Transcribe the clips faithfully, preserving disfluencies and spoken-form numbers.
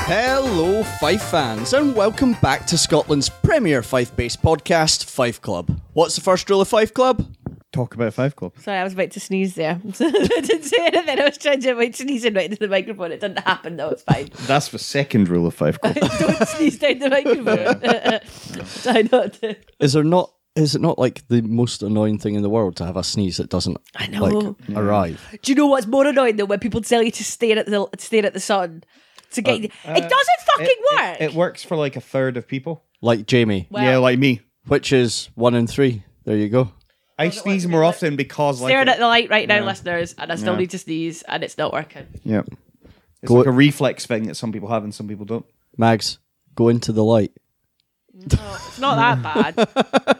Hello, Fife fans, and welcome back to Scotland's premier Fife-based podcast, Fife Club. What's the first rule of Fife Club? Talk about Fife Club. Sorry, I was about to sneeze there. I didn't say anything. I was trying to avoid sneezing right into the microphone. It didn't happen, though. It's fine. That's the second rule of Fife Club. Don't sneeze down the microphone. Try not to. Is there not? Is it not like the most annoying thing in the world to have a sneeze that doesn't I know. like Yeah. arrive? Do you know what's more annoying though? When people tell you to stare at the stare at the sun to get. Uh, it doesn't fucking It- work. It, it works for like a third of people. Like Jamie, Well, yeah, like me. which is one in three. There you go. I Doesn't sneeze work. more often because like staring it- at the light right now, Yeah. listeners, and I still Yeah. need to sneeze, and it's not working. Yeah. It's Go- like a reflex thing that some people have and some people don't. Mags, go into the light. No, it's not that bad.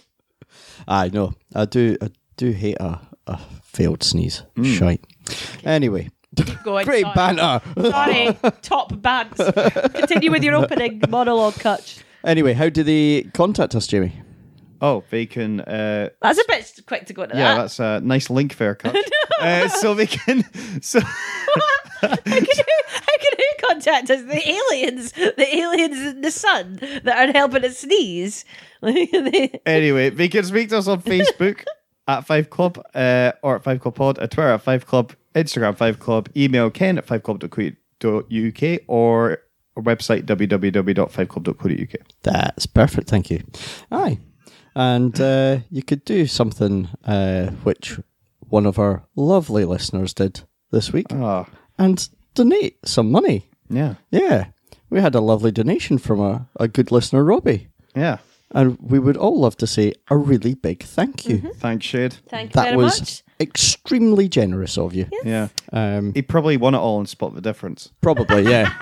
I know. I do. I do hate a, a failed sneeze. Shite. Anyway, Keep going. great sorry. banter. Sorry, top bands. Continue with your opening monologue, Kutch. Anyway, how do they contact us, Jamie? Oh, they can. Uh, That's a bit quick to go into yeah, that. that's a nice link there, cut. uh, so they can. So How can you, how can you contact us? The aliens, the aliens in the sun that are helping us sneeze. anyway, they can speak to us on Facebook at Five Club, uh, or at Five Club Pod, at Twitter at Five Club, Instagram Five Club, email Ken at five club dot co dot U K, or our website w w w dot five club dot co dot U K. That's perfect, thank you. Aye. And uh, you could do something uh, which one of our lovely listeners did this week Ah, and donate some money. yeah, Yeah. We had a lovely donation from a, a good listener, Robbie. yeah. And we would all love to say a really big thank you. Thanks, Shade. Thank you That very was much. extremely generous of you. Yeah, Um, he probably won it all and spot the difference. probably, yeah.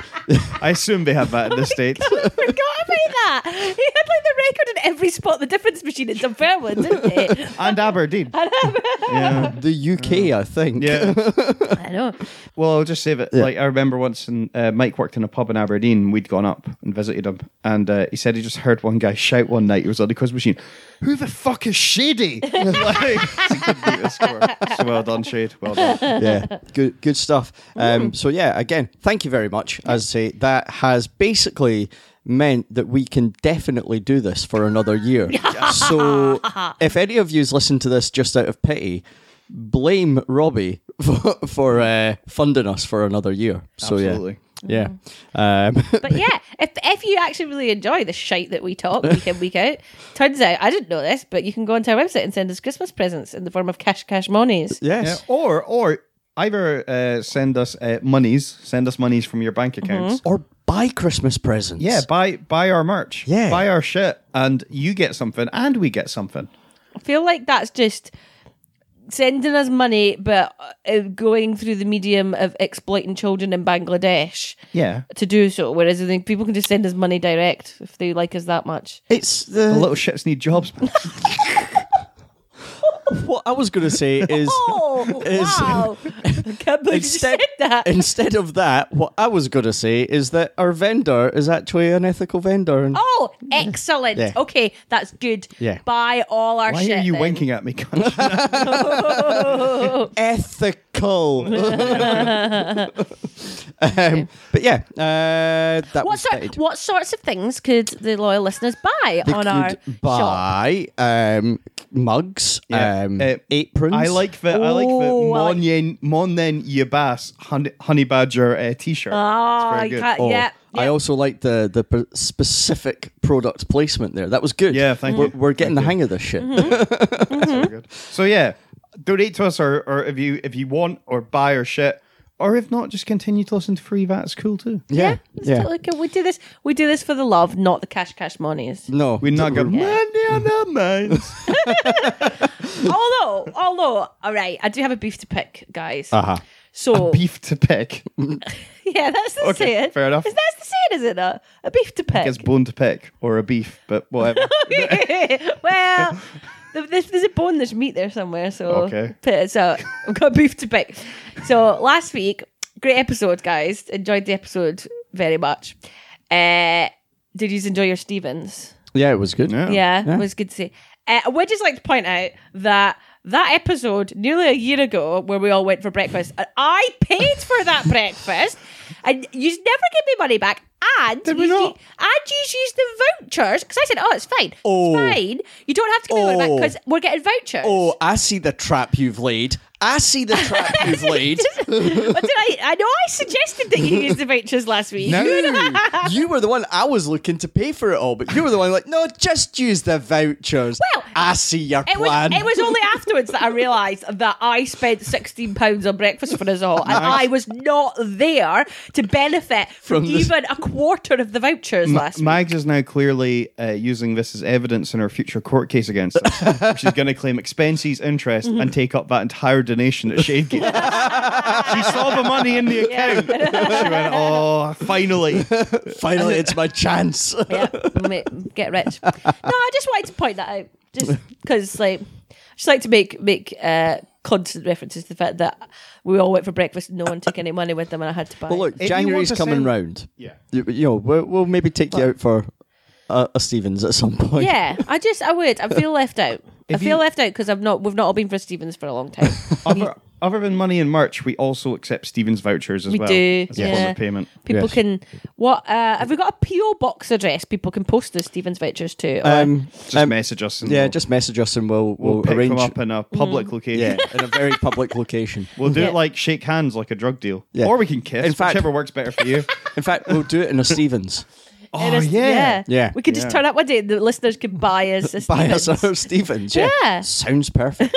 I assume they have that in the States. I forgot about that. He had like the record in every spot the difference machine in Dunfermline, didn't he? And Aberdeen. yeah. The U K, I think. Yeah. I know. Well, I'll just say that, Yeah. like, I remember once in, uh, Mike worked in a pub in Aberdeen. We'd gone up and visited him, and uh, he said he just heard one guy shout one night. He was on the quiz machine, "Who the fuck is Shady?" like, he couldn't beat the score. So well done, Shade. Well done. Yeah, good good stuff. Um, so yeah, again, thank you very much. As I say, that has basically meant that we can definitely do this for another year. So if any of you's listened to this just out of pity, blame Robbie for, for uh, funding us for another year. So Absolutely. yeah, yeah. Um, But yeah, if if you actually really enjoy the shite that we talk week in, week out, turns out, I didn't know this, but you can go onto our website and send us Christmas presents in the form of cash cash monies. Yeah. yes. Or, or either uh, send us uh, monies, send us monies from your bank accounts. Or buy Christmas presents. Yeah, buy buy our merch. Yeah. Buy our shit, and you get something, and we get something. I feel like that's just sending us money, but uh, going through the medium of exploiting children in Bangladesh Yeah. to do so. Whereas I think people can just send us money direct if they like us that much. It's The the little shits need jobs. what I was going to say is. Oh, is- wow. I can't believe Instead, you said that. instead of that, what I was going to say is that our vendor is actually an ethical vendor. And Oh, excellent. Yeah. Okay, that's good. Yeah. Buy all our Why shit. are you then. winking at me, cunt? ethical. um, but yeah, uh, that What, was sort, stated. what sorts of things could the loyal listeners buy They on our could shop? buy um, mugs, Yeah. um, Uh, aprons. I like the I like the Oh, I like- Monyen Monen Yabas honey, honey badger uh, t-shirt. Oh, It's very you good. can't, Oh, yeah. I yeah. also like the the p- specific product placement there. That was good. Yeah, thank we're, you. We're getting Thank the you. hang of this shit. Mm-hmm. Very good. So yeah, donate to us, or, or if you if you want, or buy our shit, or if not, just continue to listen to free. That's cool too. Yeah, It's yeah. totally cool. We do this. We do this for the love, not the cash cash monies. No, We're not we're- going money on our minds. although, although, all right, I do have a beef to pick, guys. Uh-huh. So Beef to pick. yeah, that's the Okay, saying. fair enough. Is that the saying? Is it not a beef to pick? It's bone to pick or a beef, but whatever. well, th- there's, there's a bone, there's meat there somewhere. So Okay. p- so I've got beef to pick. So last week, great episode, guys. Enjoyed the episode very much. Uh, did you enjoy your Stevens? Yeah, it was good. Yeah. Yeah, Yeah. it was good to see. Uh, I would just like to point out that that episode nearly a year ago, where we all went for breakfast, and I paid for that breakfast. And you never give me money back. And Did we you, not? and you use the vouchers because I said, "Oh, it's fine, Oh. it's fine. You don't have to give me money back Oh. because we're getting vouchers." Oh, I see the trap you've laid. I see the trap you've laid. What did I? I know I suggested that you use the vouchers last week. No. You were the one I was looking to pay for it all, but you were the one like, no, just use the vouchers. Well, I see your It was, plan. it was only afterwards that I realised that I spent sixteen pounds on breakfast for us all, and I was not there to benefit from, From this- even a quarter of the vouchers last week. Mags is now clearly uh, using this as evidence in her future court case against us. She's going to claim expenses, interest, and take up that entire donation that Shane gave. She saw the money in the account. She went, oh, finally. Finally, it's my chance. Yeah, mate, get rich. No, I just wanted to point that out, just because, like, I just like to make make uh, constant references to the fact that we all went for breakfast and no one took any money with them, and I had to buy. Well, look, If you January's want to coming send- round. Yeah. You, you know, we'll, we'll maybe take you out for a, a Stevens at some point. yeah, I just I would. I feel left out. I If feel you- left out because I've not we've not all been for Stevens for a long time. Other, other than money and merch, we also accept Stevens vouchers as We well. do, As a form yeah. of payment. People Yes. can what uh, have we got a P O box address? People can post the Stevens vouchers to. Or, Um, Just um, message us. And yeah, we'll, just message us and we'll we'll, we'll, pick arrange. them up in a public Mm. location. Yeah, in a very public location. We'll do Yeah. it like shake hands, like a drug deal. Yeah. Or we can kiss, In fact- whichever works better for you. In fact, we'll do it in a Stevens. Oh, in a- yeah. Yeah. We could just Yeah. turn up one day and the listeners could buy us a Buy us Stevens. our Stevens. Yeah. Yeah. Sounds perfect.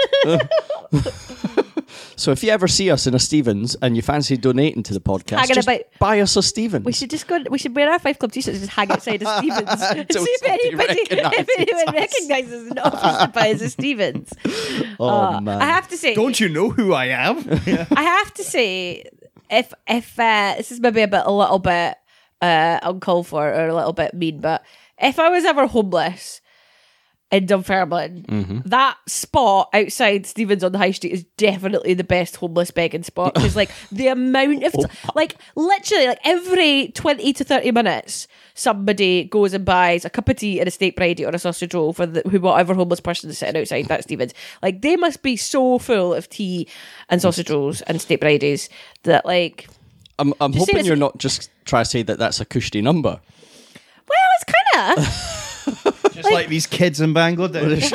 So if you ever see us in a Stevens and you fancy donating to the podcast, Hanging just about- buy us a Stevens. We should just go. We should wear our Five Club t-shirts and just hang outside of Stevens and Till see if somebody anybody, if recognises anyone us. recognises and offers to buy us a Stevens. oh Uh, man. I have to say, Don't you know who I am? I have to say, if if uh, this is maybe a bit, a little bit uh, uncalled for or a little bit mean, but if I was ever homeless in Dunfermline, Mm-hmm. that spot outside Stevens on the High Street is definitely the best homeless begging spot because, like, the amount of, like, literally, like every twenty to thirty minutes, somebody goes and buys a cup of tea and a steak bridie or a sausage roll for the, who whatever homeless person is sitting outside that Stevens. Like, they must be so full of tea and sausage rolls and steak bridies that, like, I'm, I'm Just say hoping it's- you're not just trying to say that that's a cushy number. well, it's kind of. Just like, these kids in Bangladesh.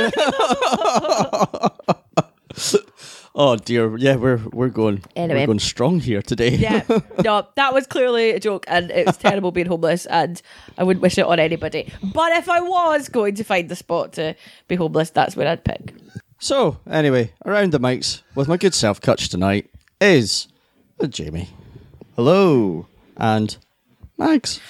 Oh dear, yeah, we're we're going Anyway. we're going strong here today. Yeah, no, that was clearly a joke, and it was terrible being homeless, and I wouldn't wish it on anybody. But if I was going to find the spot to be homeless, that's where I'd pick. So anyway, around the mics with my good self Kutch tonight is uh, Jamie Hello. and Mags.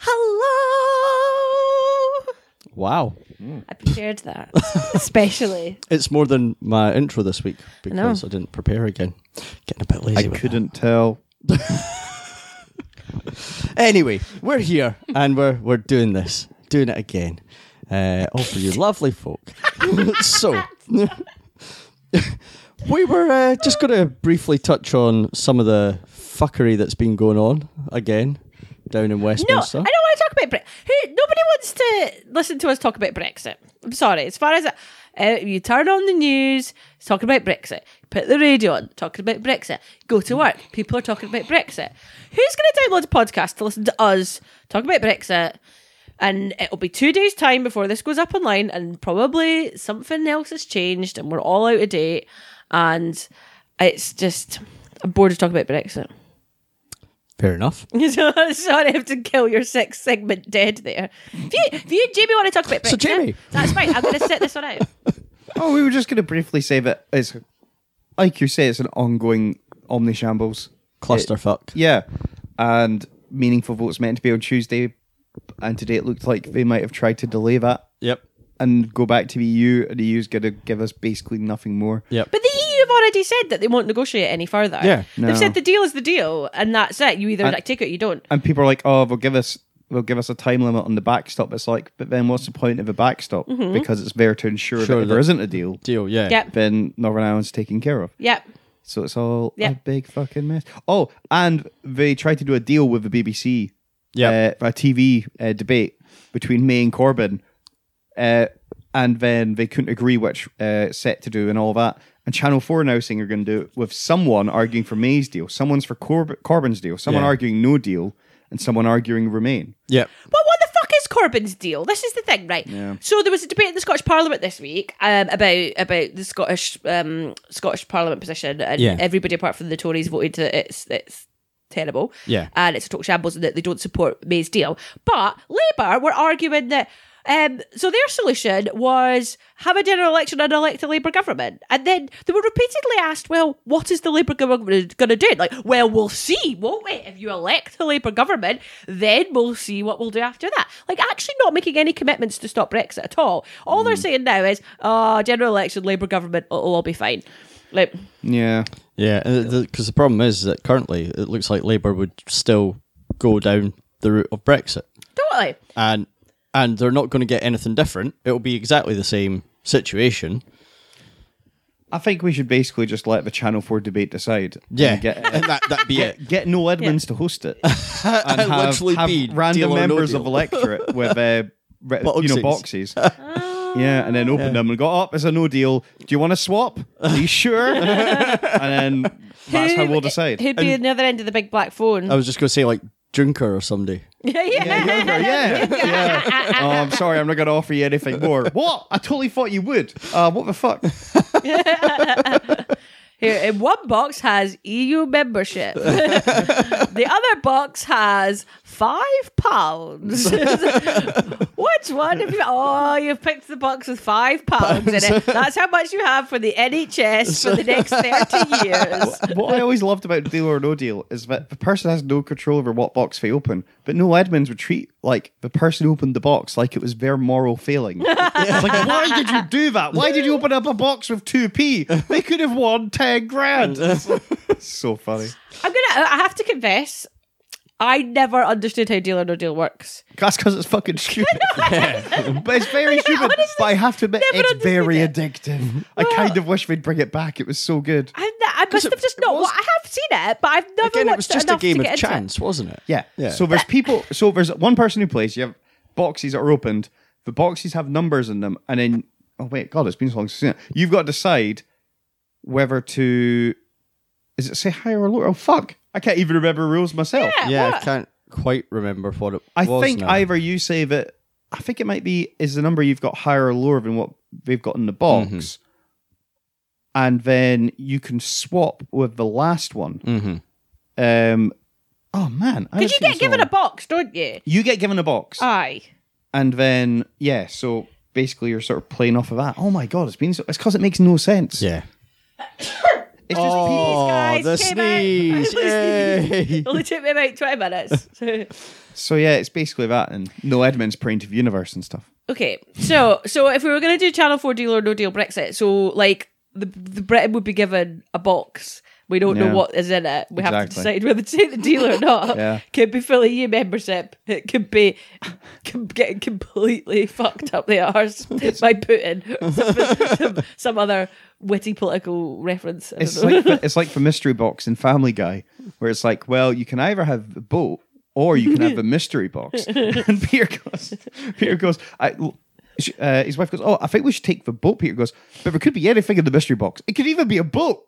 Hello. Wow, I prepared that, especially. it's more than my intro this week know. because I, didn't prepare again. Getting a bit lazy. I with couldn't tell. that. Anyway, we're here and we're we're doing this, doing it again. Uh, all for you lovely folk. So. We were uh, just going to briefly touch on some of the fuckery that's been going on again down in No, I Westminster. don't want to talk about Brexit. Who? Nobody wants to listen to us talk about Brexit. I'm sorry. As far as uh, you turn on the news, it's talking about Brexit. Put the radio on, talking about Brexit. Go to work, people are talking about Brexit. Who's going to download a podcast to listen to us talk about Brexit? And it'll be two days' time before this goes up online, and probably something else has changed, and we're all out of date. And it's just, I'm bored of talking about Brexit. Fair enough. So, sorry, I have to kill your sixth segment dead there. If you, if you Jamie, want to talk about Brexit, So, Jamie. that's fine. I'm going to sit this one out. Oh, we were just going to briefly say that it's, like you say, it's an ongoing omni shambles. Clusterfuck. Yeah. And meaningful votes meant to be on Tuesday. And today it looked like they might have tried to delay that Yep. and go back to the E U. And the E U's going to give us basically nothing more. Yep. But the E U have already said that they won't negotiate any further. Yeah. No. They've said the deal is the deal, and that's it. You either And- like, take it or you don't. And people are like, oh, they'll give us they'll give us a time limit on the backstop. It's like, but then what's the point of a backstop? Mm-hmm. Because it's there to ensure Sure that if there that- isn't a deal, Deal, yeah. Yep. then Northern Ireland's taken care of. Yep. So it's all Yeah. a big fucking mess. Oh, and they tried to do a deal with the B B C. Yep. Uh, a T V uh, debate between May and Corbyn. Uh, and then they couldn't agree which uh, set to do and all that. And Channel four now saying they're going to do it with someone arguing for May's deal, someone's for Corb- Corbyn's deal, someone Yeah. arguing no deal, and someone arguing Remain. Yeah. But what the fuck is Corbyn's deal? This is the thing, right? Yeah. So there was a debate in the Scottish Parliament this week um, about about the Scottish um, Scottish Parliament position, and Yeah. everybody apart from the Tories voted that it's it's terrible, Yeah. and it's a total shambles, and that they don't support May's deal. But Labour were arguing that. Um, so their solution was have a general election and elect a Labour government. And then they were repeatedly asked, well, what is the Labour government going to do? Like, well, we'll see, won't we? If you elect a Labour government, then we'll see what we'll do after that. Like, actually not making any commitments to stop Brexit at all. All they're saying now is, oh, general election, Labour government, it'll all be fine. Like, Yeah. Yeah, because the, 'cause the problem is that currently it looks like Labour would still go down the route of Brexit. totally. And and they're not going to get anything different. It'll be exactly the same situation. I think we should basically just let the Channel four debate decide. Yeah, And get, and that, that'd be it. get, get Noel Edmonds to host it. And have, Literally have be random deal or no members deal. of electorate with, uh, re- you know, boxes. Yeah, and then open them and go, oh, it's a no deal. Do you want to swap? Are you sure? And then that's how we'll decide. Who'd be at the other end of the big black phone? I was just going to say, like, Junker or somebody. yeah, yeah. Yeah, yeah, yeah. Oh, I'm sorry, I'm not going to offer you anything more. What? I totally thought you would. Uh, what the fuck? Here, in one box has E U membership. The other box has five pounds. Which one have you? Oh, you've picked the box with five pounds in it. That's how much you have for the N H S for the next thirty years. What I always loved about Deal or No Deal is that the person has no control over what box they open, but Noel Edmonds would treat like the person who opened the box like it was their moral failing. It's like, why did you do that? Why did you open up a box with two p? They could have won ten grand. It's so funny. I'm gonna. I have to confess. I never understood how Deal or No Deal works. That's because it's fucking stupid. But it's very Like, I stupid. honestly But I have to admit, never it's understood very it. addictive. I Well- kind of wish they'd bring it back. It was so good. I, I must it- have just it not. was- Well, I have seen it, but I've never Again, watched it was just a enough game to of get into it. chance, wasn't it? Yeah. Yeah. So there's people. So there's one person who plays. You have boxes that are opened. The boxes have numbers in them, and then oh wait, God, it's been so long since I've seen it. You've got to decide whether to. Is it say higher or lower? Oh fuck! I can't even remember rules myself. Yeah. Yeah, I what? can't quite remember what it I was think now. either you say that. I think it might be is the number you've got higher or lower than what they've got in the box, Mhm. and then you can swap with the last one. Mhm. Um. Oh man, I Because haven't you seen get this given long. a box, don't you? You get given a box. Aye. And then, yeah, so basically you're sort of playing off of that. Oh my God, it's been so, it's because it makes no sense. Yeah. It's just Oh, guys the came out. sneeze! Yay! It only took me about twenty minutes. people. So yeah, it's basically that and no Edmonds praying to the universe and stuff. Okay, so so if we were going to do Channel four Deal or No Deal Brexit, so like the the Britain would be given a box. We don't Yeah. know what is in it. We have to Exactly. decide whether to take the deal or not. Yeah. Could be full E U membership. It could be com- getting completely fucked up the arse by Putin. Some, some, some other witty political reference. I don't It's know. like the, it's like the mystery box in Family Guy, where it's like, well, you can either have the boat or you can have the mystery box. And Peter goes, Peter goes, I. Uh, his wife goes, oh, I think we should take the boat. Peter goes, but there could be anything in the mystery box. It could even be a boat.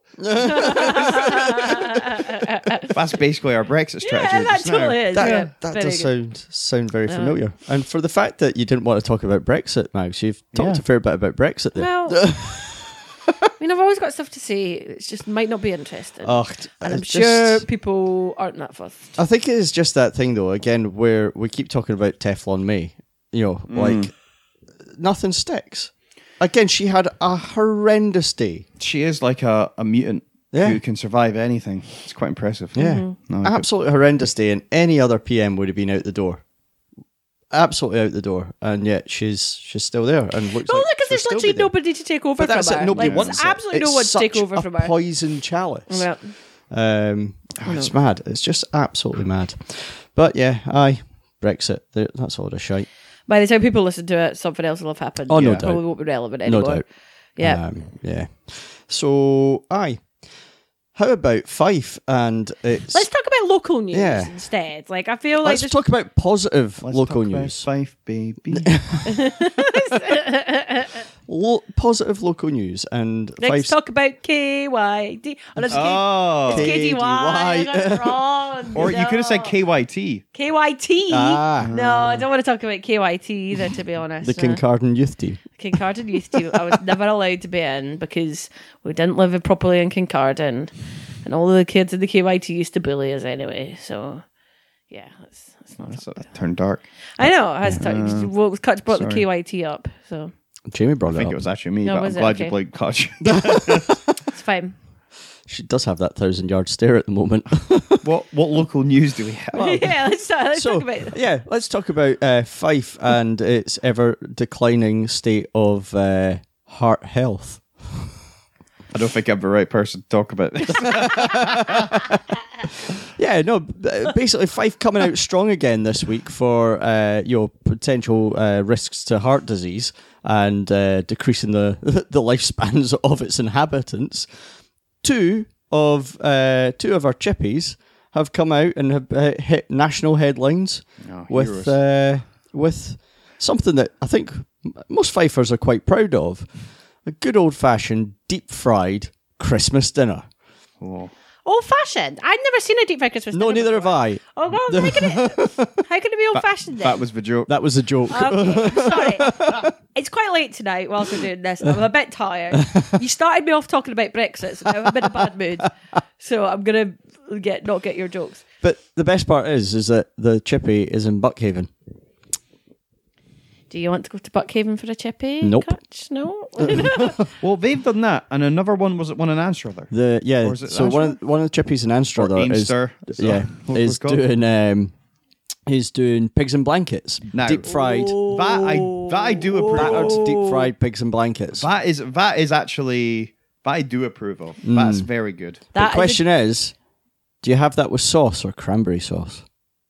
That's basically our Brexit strategy. yeah, that just now. totally is. That, yeah, that very does good. sound sound very familiar. And for the fact that you didn't want to talk about Brexit, Mags, you've talked Yeah. a fair bit about Brexit there. Well, I mean, I've always got stuff to say. It's just might not be interesting. Oh, and I'm it's sure just- people aren't that fussed. I think it is just that thing, though, again, where we keep talking about Teflon May. You know, like, nothing sticks. Again, she had a horrendous day. She is like a, a mutant Yeah. who can survive anything. It's quite impressive. Yeah. Mm-hmm. No, I could- Absolutely horrendous day, and any other P M would have been out the door. Absolutely out the door, and yet she's she's still there and looks Well, like look, because she'll there's still literally be there. nobody to take over But from that's her. it. Nobody like, wants there's it. absolutely It's no one to take such over a from her. poison chalice. Yeah. Um, oh, it's mad. It's just absolutely mad. But yeah, aye, Brexit. th- That's all the shite. By the time people listen to it, something else will have happened. Oh, no It doubt. Probably won't be relevant No anymore. doubt. Yeah. Um, yeah. So aye. How about Fife and it's? Let's talk about local news Yeah. instead. Like, I feel like let's there's talk about positive Let's local talk about news. Fife, baby. lo- positive local news and Let's five. talk about K Y D. Oh, it's K- Oh. it's K D Y. I got it K D Y. wrong. Or you could have said No. K Y T. K Y T. Ah. No, I don't want to talk about K Y T either, to be honest. the Kincardine Youth Team. Kincardine Youth Team. I was never allowed to be in because we didn't live properly in Kincardine, and all of the kids in the K Y T used to bully us anyway. So, yeah, let's, let's not. That's that turned dark. I know it has to. Well, Kutch brought sorry. the K Y T up, so Jamie brought I it think up. it was actually me, No, but I'm was it? glad Okay. you played Koch. it's fine. She does have that thousand yard stare at the moment. what what local news do we have? yeah, let's, uh, let's so, talk about it. yeah, let's talk about uh, Fife and its ever declining state of uh, heart health. I don't think I'm the right person to talk about this. Yeah, no, b- basically Fife coming out strong again this week for uh, you know potential uh, risks to heart disease and uh, decreasing the the lifespans of its inhabitants. Two of uh, two of our chippies have come out and have uh, hit national headlines Oh, with heroes. uh, with something that I think most Fifers are quite proud of: a good old fashioned deep fried Christmas dinner. Oh. Old fashioned. I'd never seen a deep fried Christmas No, dinner neither have before. I. Oh god, how can it? How can it be old fashioned then? That was the joke. That was a joke. Okay, sorry. It's quite late tonight whilst we're doing this. I'm a bit tired. You started me off talking about Brexit, so now I'm in a bad mood. So I'm gonna get not get your jokes. But the best part is, is that the chippy is in Buckhaven. Do you want to go to Buckhaven for a chippy? Nope. Kutch? No. Well, they've done that, and another one was it one in Anstruther? The yeah. Or is it So one of, Anstruther? one of the chippies in Anstruther Or is Aimster, so yeah what is was it called? doing um is doing pigs and blankets, Now- deep fried, That I that I do approve battered of. deep fried pigs and blankets. That is that is actually that I do approve of. That's very good. The That is question is, do you have that with sauce or cranberry sauce? a-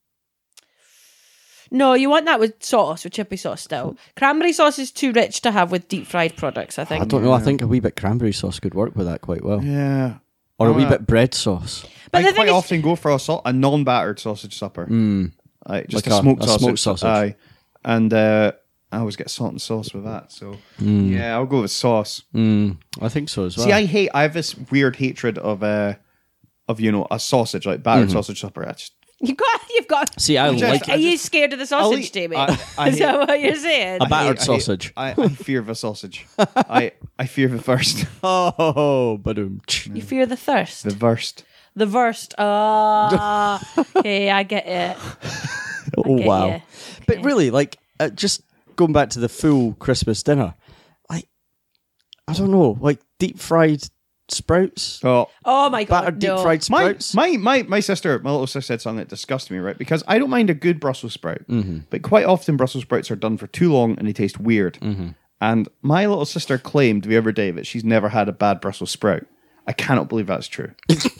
no, you want that with sauce, with chippy sauce still. Cranberry sauce is too rich to have with deep fried products, I think. I don't know. I think a wee bit cranberry sauce could work with that quite well, Yeah. or a wee Uh, bit bread sauce. But I the thing quite is- often go for a, sa- a non-battered sausage supper. Mm. Aye, just Like a, a- smoked a sausage. smoked sausage. Aye. And uh, I always get salt and sauce with that. So yeah, I'll go with sauce. Mm, I think so as well. See, I hate. I have this weird hatred of uh, of you know a sausage like battered Mm-hmm. sausage supper. I just You've got, you've got. See, I Just- like Are it. you scared of the sausage, eat- Jamie? I- I Is hate- that what you're saying? A battered I hate- I hate- sausage. I, I fear the sausage. I I fear the first. Oh, boom. You fear the thirst. The worst. The worst. Ah, hey, I get it. Oh get wow! ya. But Okay. really, like, uh, just going back to the full Christmas dinner, like, I don't know, like deep fried sprouts, Oh, Oh my god, battered deep no. fried my, sprouts. my my my sister, my little sister said something that disgusted me, right? Because I don't mind a good Brussels sprout, Mm-hmm. but quite often Brussels sprouts are done for too long and they taste weird. Mm-hmm. And my little sister claimed the other day that she's never had a bad Brussels sprout. I cannot believe that's true.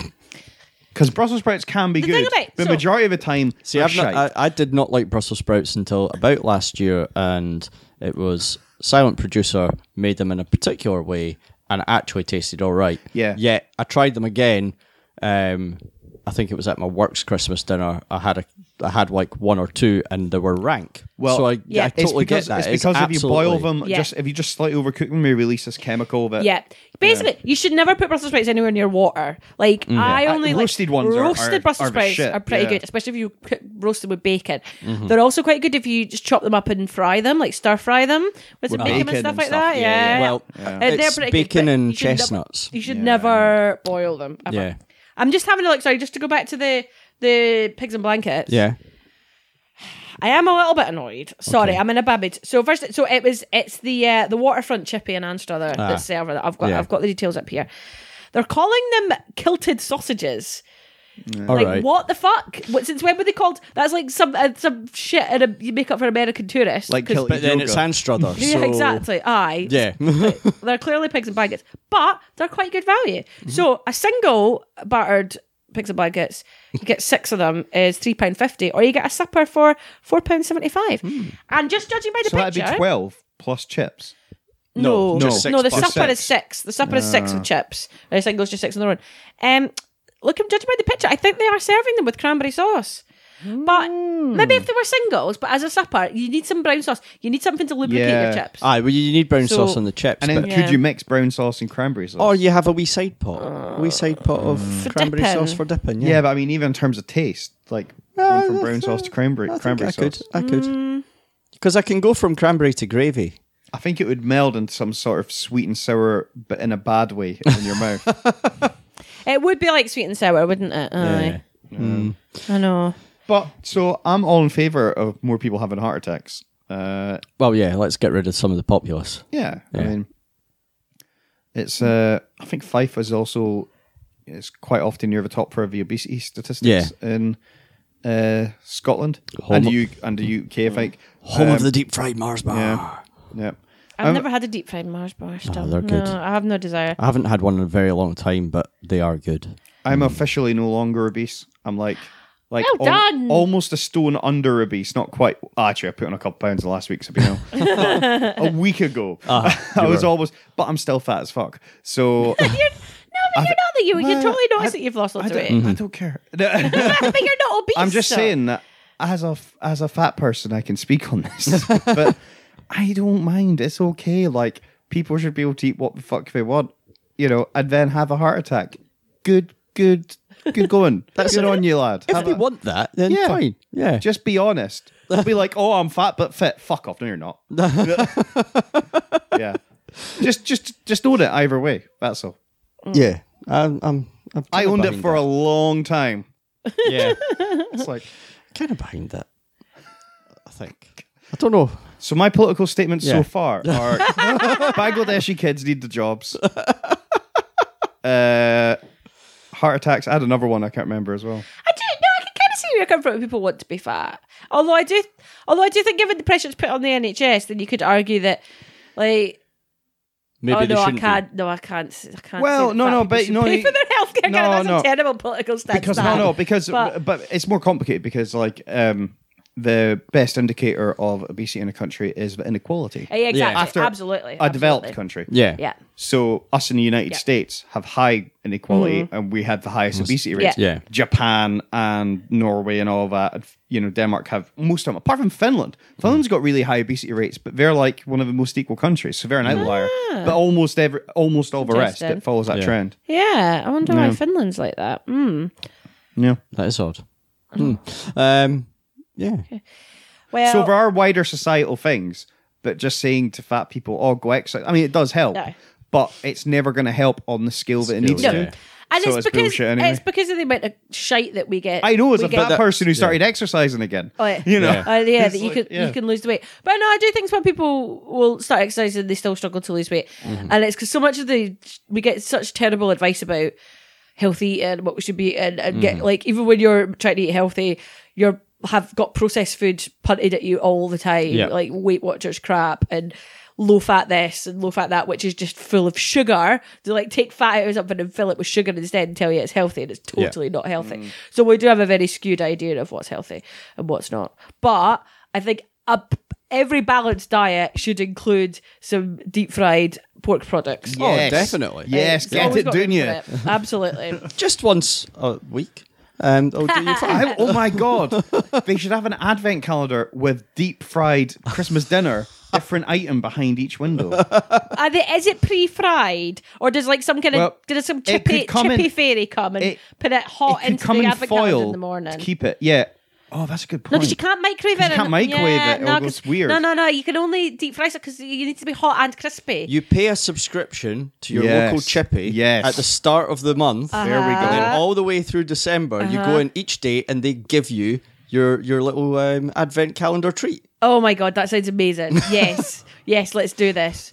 Because Brussels sprouts can be The good, thing about- but so- majority of the time, See, they're I've not, shite. I, I did not like Brussels sprouts until about last year, and it was Silent Producer made them in a particular way, and it actually tasted all right. Yeah. Yet I tried them again. Um, I think it was at my work's Christmas dinner. I had a, I had like one or two, and they were rank. Well, so I, Yeah. I it's totally because, get that. it's because if you boil absolutely- them, Yeah. just if you just slightly overcook them, they release this chemical that Yeah. Basically, you should never put Brussels sprouts anywhere near water. Like, I Uh, only like roasted ones are- roasted are- Brussels are the sprouts shit, are pretty yeah. good, especially if you cook, roast them with bacon. They're also quite good if you just chop them up and fry them, like stir fry them with some With bacon, bacon and stuff and like stuff, that. yeah, Yeah. yeah. Well, Uh, they're it's pretty bacon good, but and you should never- chestnuts. you should Yeah. never boil them. Ever. Yeah. I'm just having a look. Sorry, just to go back to the the pigs and blankets. Yeah. I am a little bit annoyed. Sorry, Okay. I'm in a bad mood. So first, so it was it's the uh, the waterfront chippy in Anstruther Ah. that's server that I've got. Yeah. I've got the details up here. They're calling them kilted sausages. All like right. what the fuck? What, since when were they called? That's like some uh, some shit at a, you make up for American tourists. Like 'cause- kill- But then yoga. it's Anstruther. yeah, so- exactly. Aye. Yeah. They're clearly pigs and blankets, but they're quite good value. Mm-hmm. So a single battered pigs and blankets, you get six of them, is three pound fifty, or you get a supper for four pound seventy five. And just judging by the so that'd picture, be twelve plus chips. no, No, just six no, the plus supper is six. six. The supper is six with chips. The single's just six on their own. Um, look, judging by the picture, I think they are serving them with cranberry sauce. But maybe if they were singles, but as a supper, you need some brown sauce. You need something to lubricate Yeah. your chips. Aye, well, you need brown So- sauce on the chips. And then but- Yeah. could you mix brown sauce and cranberry sauce? or you have a wee side pot. a wee side pot of For cranberry dipping. sauce for dipping. yeah. Yeah, but I mean, even in terms of taste, like Ah, going from brown that's, sauce uh, to cranberry, I think cranberry I could. sauce. I could. Mm. Because I can go from cranberry to gravy. I think it would meld into some sort of sweet and sour, but in a bad way in your mouth. It would be like sweet and sour, wouldn't it? Aye. I know. But so I'm all in favor of more people having heart attacks. Uh, Well, yeah, let's get rid of some of the populace. yeah, I Yeah. mean, it's. Uh, I think Fife is also is quite often near the top for the obesity statistics in uh, Scotland Home and of- the U- and the U K. I think Home Um, of the deep fried Mars bar. yeah, yeah. I've Um, never had a deep fried Mars bar still. they're good. No, I have no desire. I haven't had one in a very long time, but they are good. I'm officially no longer obese. I'm like, like Well al- done. almost a stone under obese. Not quite. Actually, I put on a couple pounds last week, so you know, a week ago I was almost, but I'm still fat as fuck. So You're, no, but you're not that you. You Well, totally notice I- that you've lost I lots of don't, weight. I don't care. but you're not obese. I'm just so. saying that as a as a fat person, I can speak on this, but I don't mind. It's okay. Like people should be able to eat what the fuck they want, you know, and then have a heart attack. Good, good, good going. That's good on you, lad. If Have they a- want that, then Yeah. fine. Yeah. Just be honest. Be like, oh, I'm fat but fit. Fuck off. No, you're not. Yeah. Just, just, just own it either way. That's all. yeah. I'm, I'm, I'm I kinda owned it behind for a that. long time. Yeah. It's like. kind of behind that. I think. I don't know. So my political statements Yeah. so far are Bangladeshi kids need the jobs. Uh, heart attacks. I had another one I can't remember as well. I do. No, I can kind of see where you're coming from. When people want to be fat. Although I do, although I do think, given the pressure it's put on the N H S, then you could argue that, like, Maybe oh they no, I shouldn't can't. No, I can't. I can't. Well, say that no, fat no, people but should no, pay you- for their healthcare. no, That's no. a terrible political stance. Because that. no, no, because But- but, it's more complicated because like um, the best indicator of obesity in a country is the inequality. Yeah, exactly. After absolutely. A developed absolutely. country. be. Yeah. Yeah. So us in the United Yeah. States have high inequality, and we had the highest obesity rates. Yeah. Yeah. Japan and Norway and all that, and, you know, Denmark have most of them, apart from Finland. Finland's got really high obesity rates, but they're like one of the most equal countries, so they're an outlier. But almost every, almost all the rest, Interesting. it follows that Yeah. trend. Yeah, I wonder why Yeah. Finland's like that. Mm. Yeah. That is odd. Hmm. Um, yeah. Well, So there are wider societal things, but just saying to fat people, "Oh, go exercise." I mean, it does help, No. but it's never going to help on the scale that it needs Scale, to. yeah. and so it's, it's because bullshit anyway. it's because of the amount of shite that we get. I know as we a get- fat person who started exercising again. Oh, yeah. You know, Yeah. Uh, yeah, It's that you like- can yeah. you can lose the weight. But no, I do think some people will start exercising and they still struggle to lose weight, Mm-hmm. and it's because so much of the we get such terrible advice about healthy eating, what we should be eating, and Mm-hmm. get like even when you're trying to eat healthy, you're have got processed food punted at you all the time, Yeah. like Weight Watchers crap and low fat this and low fat that, which is just full of sugar. To like take fat out of something and fill it with sugar instead and tell you it's healthy, and it's totally not healthy. Mm. So we do have a very skewed idea of what's healthy and what's not. But I think a, every balanced diet should include some deep fried pork products. Oh, Yes. definitely. Yes, It's get always it, got don't room you? for it. Absolutely. Just once a week. Um, oh, do you I, oh my god! They should have an advent calendar with deep fried Christmas dinner, different item behind each window. Are they, is it pre-fried, or does like some kind of Well, does some it chippy could come chippy in- fairy come and it- put it hot it could into come the in advent calendar foil in the morning? to keep it. Yeah. Oh, that's a good No, point. because you can't microwave 'Cause it. you can't and- microwave yeah, it, it No, all 'cause- goes weird. No, no, no. You can only deep fry it because you need to be hot and crispy. You pay a subscription to your Yes. local chippy Yes. at the start of the month. Uh-huh. There we go. And then all the way through December, you go in each day and they give you your your little um, advent calendar treat. Oh my god, that sounds amazing. Yes, yes, let's do this.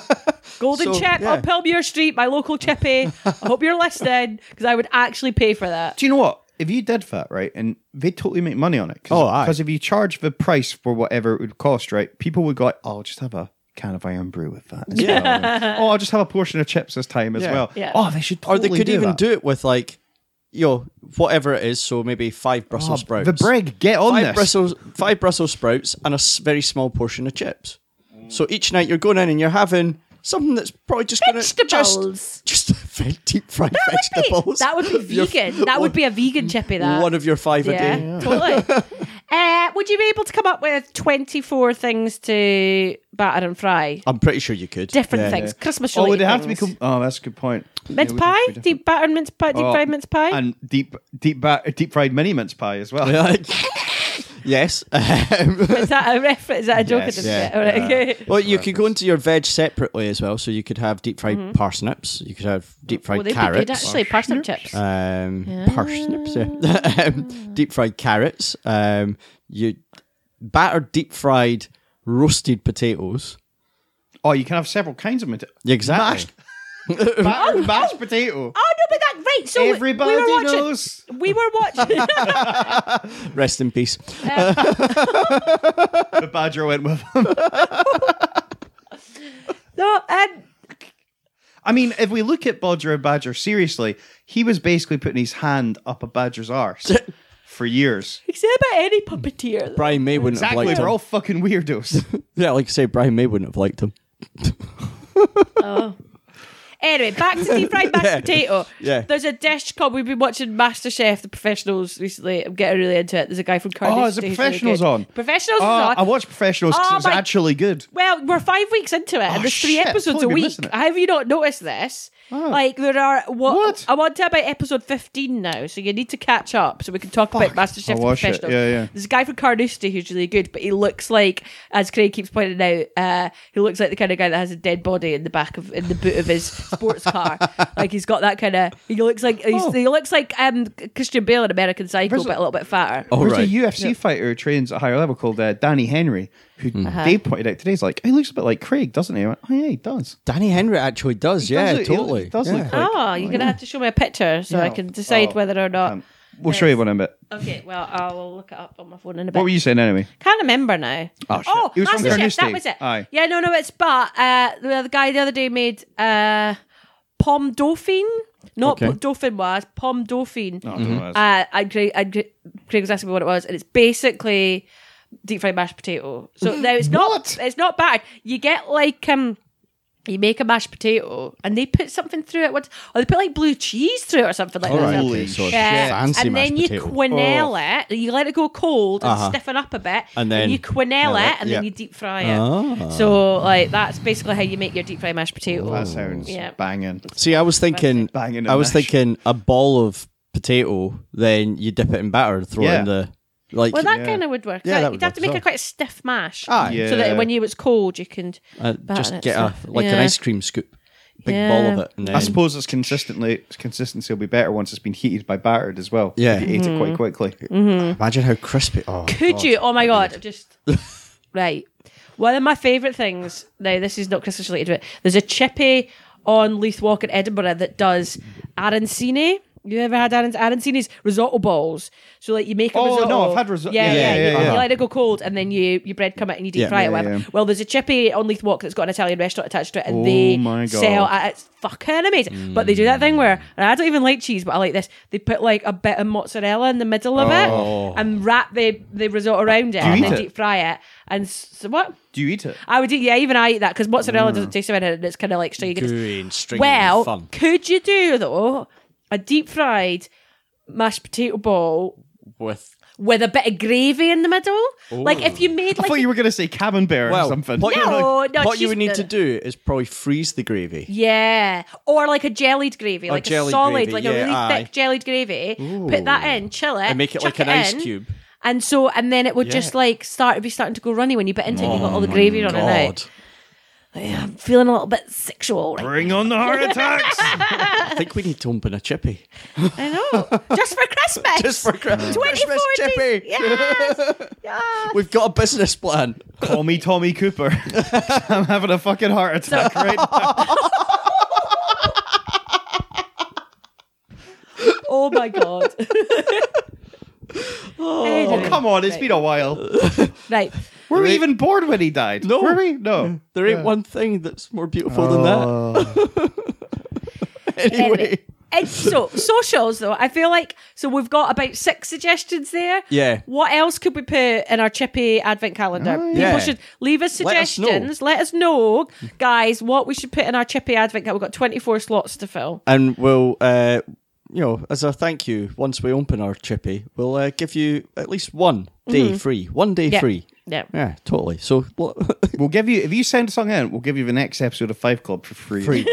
Golden So, Chip yeah. on Pilmuir Street, my local chippy. I hope you're listening because I would actually pay for that. Do you know what? If you did that, right, and they totally make money on it. Oh, aye. Because if you charge the price for whatever it would cost, right, people would go, like, oh, I'll just have a can of Iron Brew with that. As well. Oh, I'll just have a portion of chips this time as Yeah. well. Yeah. Oh, they should Or totally they could do even that. do it with like, you know, whatever it is. So maybe five Brussels Oh, sprouts. the Brig, get on five this. Brussels, five Brussels sprouts and a s- very small portion of chips. So each night you're going in and you're having something that's probably just going to Vegetables. just just deep fried That would be- vegetables. That would be Your- vegan. That would be a vegan chippy. That one of your five a yeah, day. totally. Uh, would you be able to come up with twenty-four things to batter and fry? I'm pretty sure you could. Different Yeah. things, Christmas Oh, related would it have to be? things. Com- oh, that's a good point. Mince Yeah, it would have pie, to be different. deep battered mince pie, deep Oh, fried mince pie. and deep, deep, ba- deep fried mini mince pie as well. Yes. Um, Is that a reference? Is that a joke? Yes, I didn't yeah, get? All right, yeah. okay. well, you could go into your veg separately as well. So you could have deep fried parsnips. You could have deep fried Well, they'd be carrots. good actually. Parsnip chips. Um, parsnips, yeah. um, deep fried carrots. Um, you battered deep fried roasted potatoes. Oh, you can have several kinds of it. Exactly. Mashed, battered mashed potato. Oh no, but that right. So Everybody we were watching. knows. We were watching. Rest in peace. The badger went with him. no, and I mean, if we look at Bodger and Badger seriously, he was basically putting his hand up a badger's arse for years. except about any puppeteer. Brian May wouldn't Exactly, have liked we're him. all fucking weirdos. Yeah, like I say, Brian May wouldn't have liked him. Oh. Anyway, back to deep fried mashed Yeah. potato. Yeah. There's a dish called, we've been watching MasterChef, the professionals recently. I'm getting really into it. There's a guy from Cardiff. Oh, is the who's really Professionals good. on? Professionals Oh, is on. I watched Professionals because Oh it was my- actually good. Well, we're five weeks into it, and Oh, there's three shit, episodes totally a been week. missing it. Have you not noticed this? Oh. Like there are what, What? I want to about episode fifteen now, so you need to catch up so we can talk about MasterChef I'll the watch it. Professionals. Yeah, yeah. There's a guy from Carnoustie who's really good, but he looks like, as Craig keeps pointing out, uh, he looks like the kind of guy that has a dead body in the back of in the boot of his sports car. Like he's got that kind of. He looks like he's, Oh. he looks like um, Christian Bale in American Psycho, There's a- but a little bit fatter. Oh, There's right. a U F C fighter who trains at a higher level called uh, Danny Henry, who Uh-huh. Dave pointed out today. He's like, he looks a bit like Craig, doesn't he? I went, oh, yeah, he does. Danny Henry actually does. Yeah, does look- he totally. does yeah. look like- Oh, you're gonna have to show me a picture so Yeah. I can decide Oh, whether or not. Um, we'll show you one in a bit. Okay, well, I'll look it up on my phone in a bit. What were you saying anyway? Can't remember now. Oh, shit. Oh, He was from MasterChef, Carnoustie. that was it. Aye. Yeah, no, no, it's but uh, the, the guy the other day made uh, Pomme Dauphine. Not Okay. what Dauphine was, Pomme Dauphine. No, I don't know what it is. Uh, and Craig, and Craig Craig was asking me what it was, and it's basically deep fried mashed potato. So now it's not What? it's not bad. You get like um you make a mashed potato and they put something through it. What or they put like blue cheese through it or something like All that. right. Holy Okay, so shit. Yeah, fancy and mashed then you potato. quenelle Oh. it. You let it go cold and Uh-huh. stiffen up a bit, And then- you quenelle Yeah, it, and yeah. then you deep fry it. Ah. So like that's basically how you make your deep fried mashed potato. That sounds Yeah. banging. See, I was thinking, Banging I was mash. thinking a ball of potato, then you dip it in batter and throw it in Yeah. the like. Well, that Yeah. kind of would work. Yeah, that You'd would have work to make as a well. quite a stiff mash, Aye. Yeah. so that when you it's cold, you can. uh, batter just it get a stuff. like an Yeah. ice cream scoop, big Yeah. ball of it, and then I suppose it's consistently consistency will be better once it's been heated by battered as well. Yeah. If you ate it Mm-hmm. quite quickly. imagine how crispy. Oh, Could God. you? Oh my god! Just right. One of my favourite things. Now, this is not Christmas related to it. There's a chippy on Leith Walk in Edinburgh that does arancini. You ever had aran- arancini's risotto balls? So like you make a Oh, risotto. no, I've had risotto. Yeah, Yeah, yeah. yeah, you, yeah, you yeah. let it go cold, and then you you breadcrumb it and you deep Yeah. fry it. Yeah, Whatever. yeah. Well, there's a chippy on Leith Walk that's got an Italian restaurant attached to it, and Oh they my God. sell. Uh, it's fucking amazing. But they do that thing where, and I don't even like cheese, but I like this. They put like a bit of mozzarella in the middle of Oh. it and wrap the the risotto around it, you and eat then it? deep fry it. And so what? Do you eat it? I would eat, yeah, even I eat that because mozzarella Mm. doesn't taste of anything, and it's kind of like stringy. gooey and stringy Well, and fun could you do though a deep fried mashed potato ball with. with a bit of gravy in the middle? Like if you made I like thought you were going to say camembert Well, or something. what, you, No, would- no, what you she's would need the- to do is probably freeze the gravy. yeah, or like a jellied gravy, like a jellied solid, gravy, like yeah, a really aye. thick jellied gravy. Put that in, chill it, And make it chuck like an ice in, cube. and so and then it would Yeah. just like start to be starting to go runny when you bit into it. and You got all the gravy running out. God. Yeah, I'm feeling a little bit sexual. Right? Bring on the heart attacks. I think we need to open a chippy. I know, just for Christmas, Just for Chri- Christmas twenty-four chippy. days. Yes, yes. We've got a business plan. Call me Tommy Cooper. I'm having a fucking heart attack right now. Oh my god. Oh, come on. It's been a while. Right. Were we Right. even born when he died? No. Were we? No. There ain't one thing that's more beautiful than that. Oh. Anyway. Anyway, And so socials though, I feel like so we've got about six suggestions there. Yeah. What else could we put in our chippy advent calendar? Oh, People yeah. should leave us Let us know. suggestions. Let us know, guys, what we should put in our chippy advent calendar. We've got twenty-four slots to fill. And we'll, uh, you know, as a thank you, once we open our chippy, we'll uh, give you at least one day free. One day Yeah. free. Yeah. Yeah, totally. So, what- We'll give you, if you send something in, we'll give you the next episode of Five Club for free. free.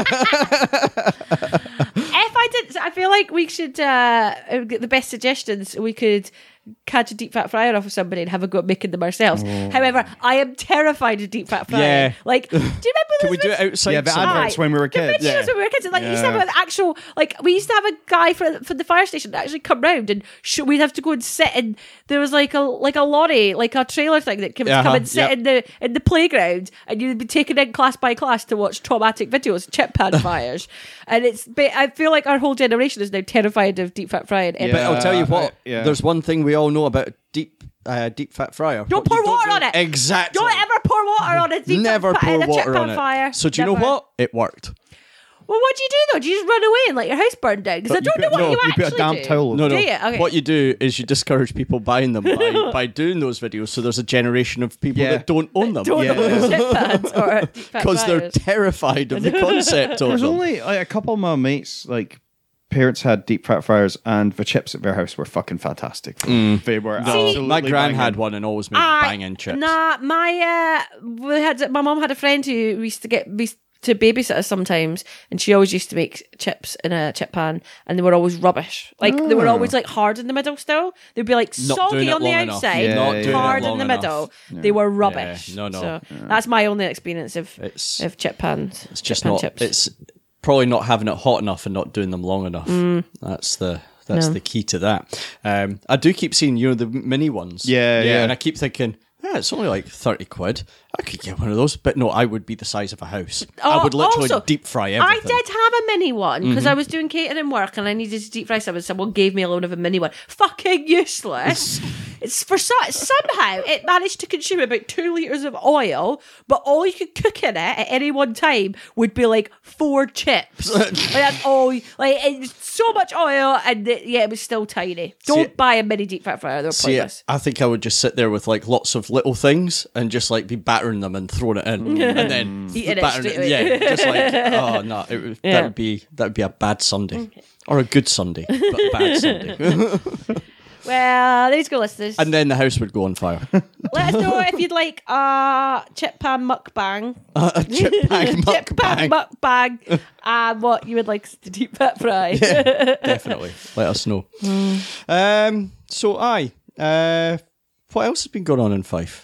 If I did, I feel like we should uh, get the best suggestions. We could catch a deep fat fryer off of somebody and have a go at making them ourselves. However, I am terrified of deep fat frying. Yeah. Like, do you remember Can those we do videos- it outside? Yeah, the somewhere? adverts when we were The kids. videos when we were kids, and, like we used to have Yeah. an actual, like we used to have a guy for for the fire station that actually come round and sh- we'd have to go and sit in. There was like a like a lorry, like a trailer thing that came to come Uh-huh, and sit yep. in the in the playground, and you'd be taken in class by class to watch traumatic videos, chip pan fires, and it's. But I feel like our whole generation is now terrified of deep fat frying. Yeah. But I'll tell you what, Uh, yeah. there's one thing we all know about deep uh, deep fat fryer. Don't What pour you water do- on it. Exactly. Don't ever pour water on a deep Never fat, pour in a chip water pan on it. fire. So do you know Never. what? It worked. Well, what do you do though? Do you just run away and let your house burn down? Because I You don't know put- what no, you you actually put a damp do. towel. No, no. Do you? Okay. What you do is you discourage people buying them by, by doing those videos. So there's a generation of people Yeah. that don't own them Don't Yeah. know chip pans or deep fat because they're fryers. terrified of the concept of There's them. only like a couple of my mates, like parents had deep fat fryers, and the chips at their house were fucking fantastic. They were No, absolutely my gran banging. had one and always made I- banging chips. Nah, my uh, we had my mom had a friend who we used to get we used to babysit us sometimes, and she always used to make chips in a chip pan, and they were always rubbish. Like they were always like hard in the middle. Still, they'd be like Not doing soggy it on the long enough. outside, Yeah, Not yeah, doing it hard long in the enough. middle. They were rubbish. Yeah, no, no. So that's my only experience of It's of chip pans. it's just chip pan not. chips. It's probably not having it hot enough and not doing them long enough. That's the that's No. the key to that. Um, I do keep seeing you know the mini ones. Yeah, yeah. and I keep thinking. Yeah, it's only like thirty quid. I could get one of those, but no, I would be the size of a house. I Oh, would literally also, deep fry I everything. did have a mini one because Mm-hmm. I was doing catering work and I needed to deep fry something. Someone gave me a loan of a mini one. Fucking useless. It's for so- somehow it managed to consume about two liters of oil, but all you could cook in it at any one time would be like four chips. Like that's all. Like it was so much oil, and it, yeah, it was still tiny. Don't See- buy a mini deep fat fryer; they're See, pointless. I think I would just sit there with like lots of little things and just like be battering them and throwing it in, and then Eating it battering straight away. Yeah, just like oh no, it, would- Yeah. that would be that would be a bad Sunday or a good Sunday, but a bad Sunday. Well, there you go, listeners. And then the house would go on fire. Let us know if you'd like a chip pan mukbang. a chip bag Chip pan mukbang. mukbang, and what you would like to deep fat fry. Definitely, let us know. Um, so, aye, uh, what else has been going on in Fife?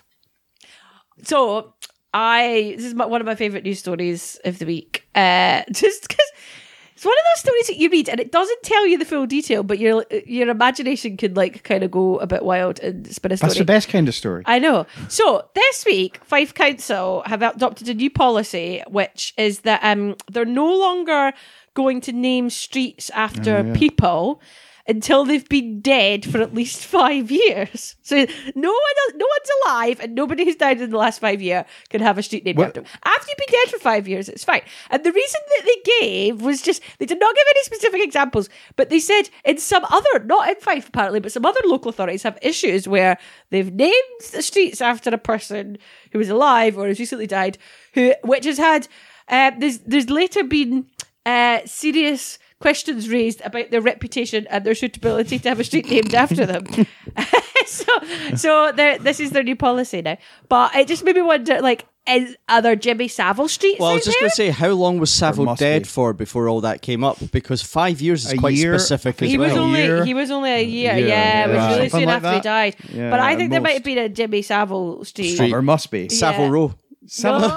So, I this is my, one of my favourite news stories of the week. Uh, just because it's one of those stories that you read and it doesn't tell you the full detail, but your your imagination can like kind of go a bit wild and spin a story. That's the best kind of story. I know. So this week, Fife Council have adopted a new policy, which is that um they're no longer going to name streets after Oh, yeah. people until they've been dead for at least five years. So no one, no one's alive, and nobody who's died in the last five years can have a street named What- after them. After you've been dead for five years, it's fine. And the reason that they gave was just they did not give any specific examples, but they said in some other, not in Fife apparently, but some other local authorities have issues where they've named the streets after a person who was alive or has recently died, who which has had uh, there's there's later been uh, serious questions raised about their reputation and their suitability to have a street named after them. so, so there- this is their new policy now. But it just made me wonder, like, is, are there Jimmy Savile streets Well, I out was just there? going to say, how long was Savile must dead be. for before all that came up? Because five years is A quite year, specific I as He was well. only year. he was only a year, Yeah, yeah. It was yeah. really Something soon like after he that. died. Yeah, but I at think there might most. have been a Jimmy Savile street. Street. There must be. Savile Yeah. Row. Savile-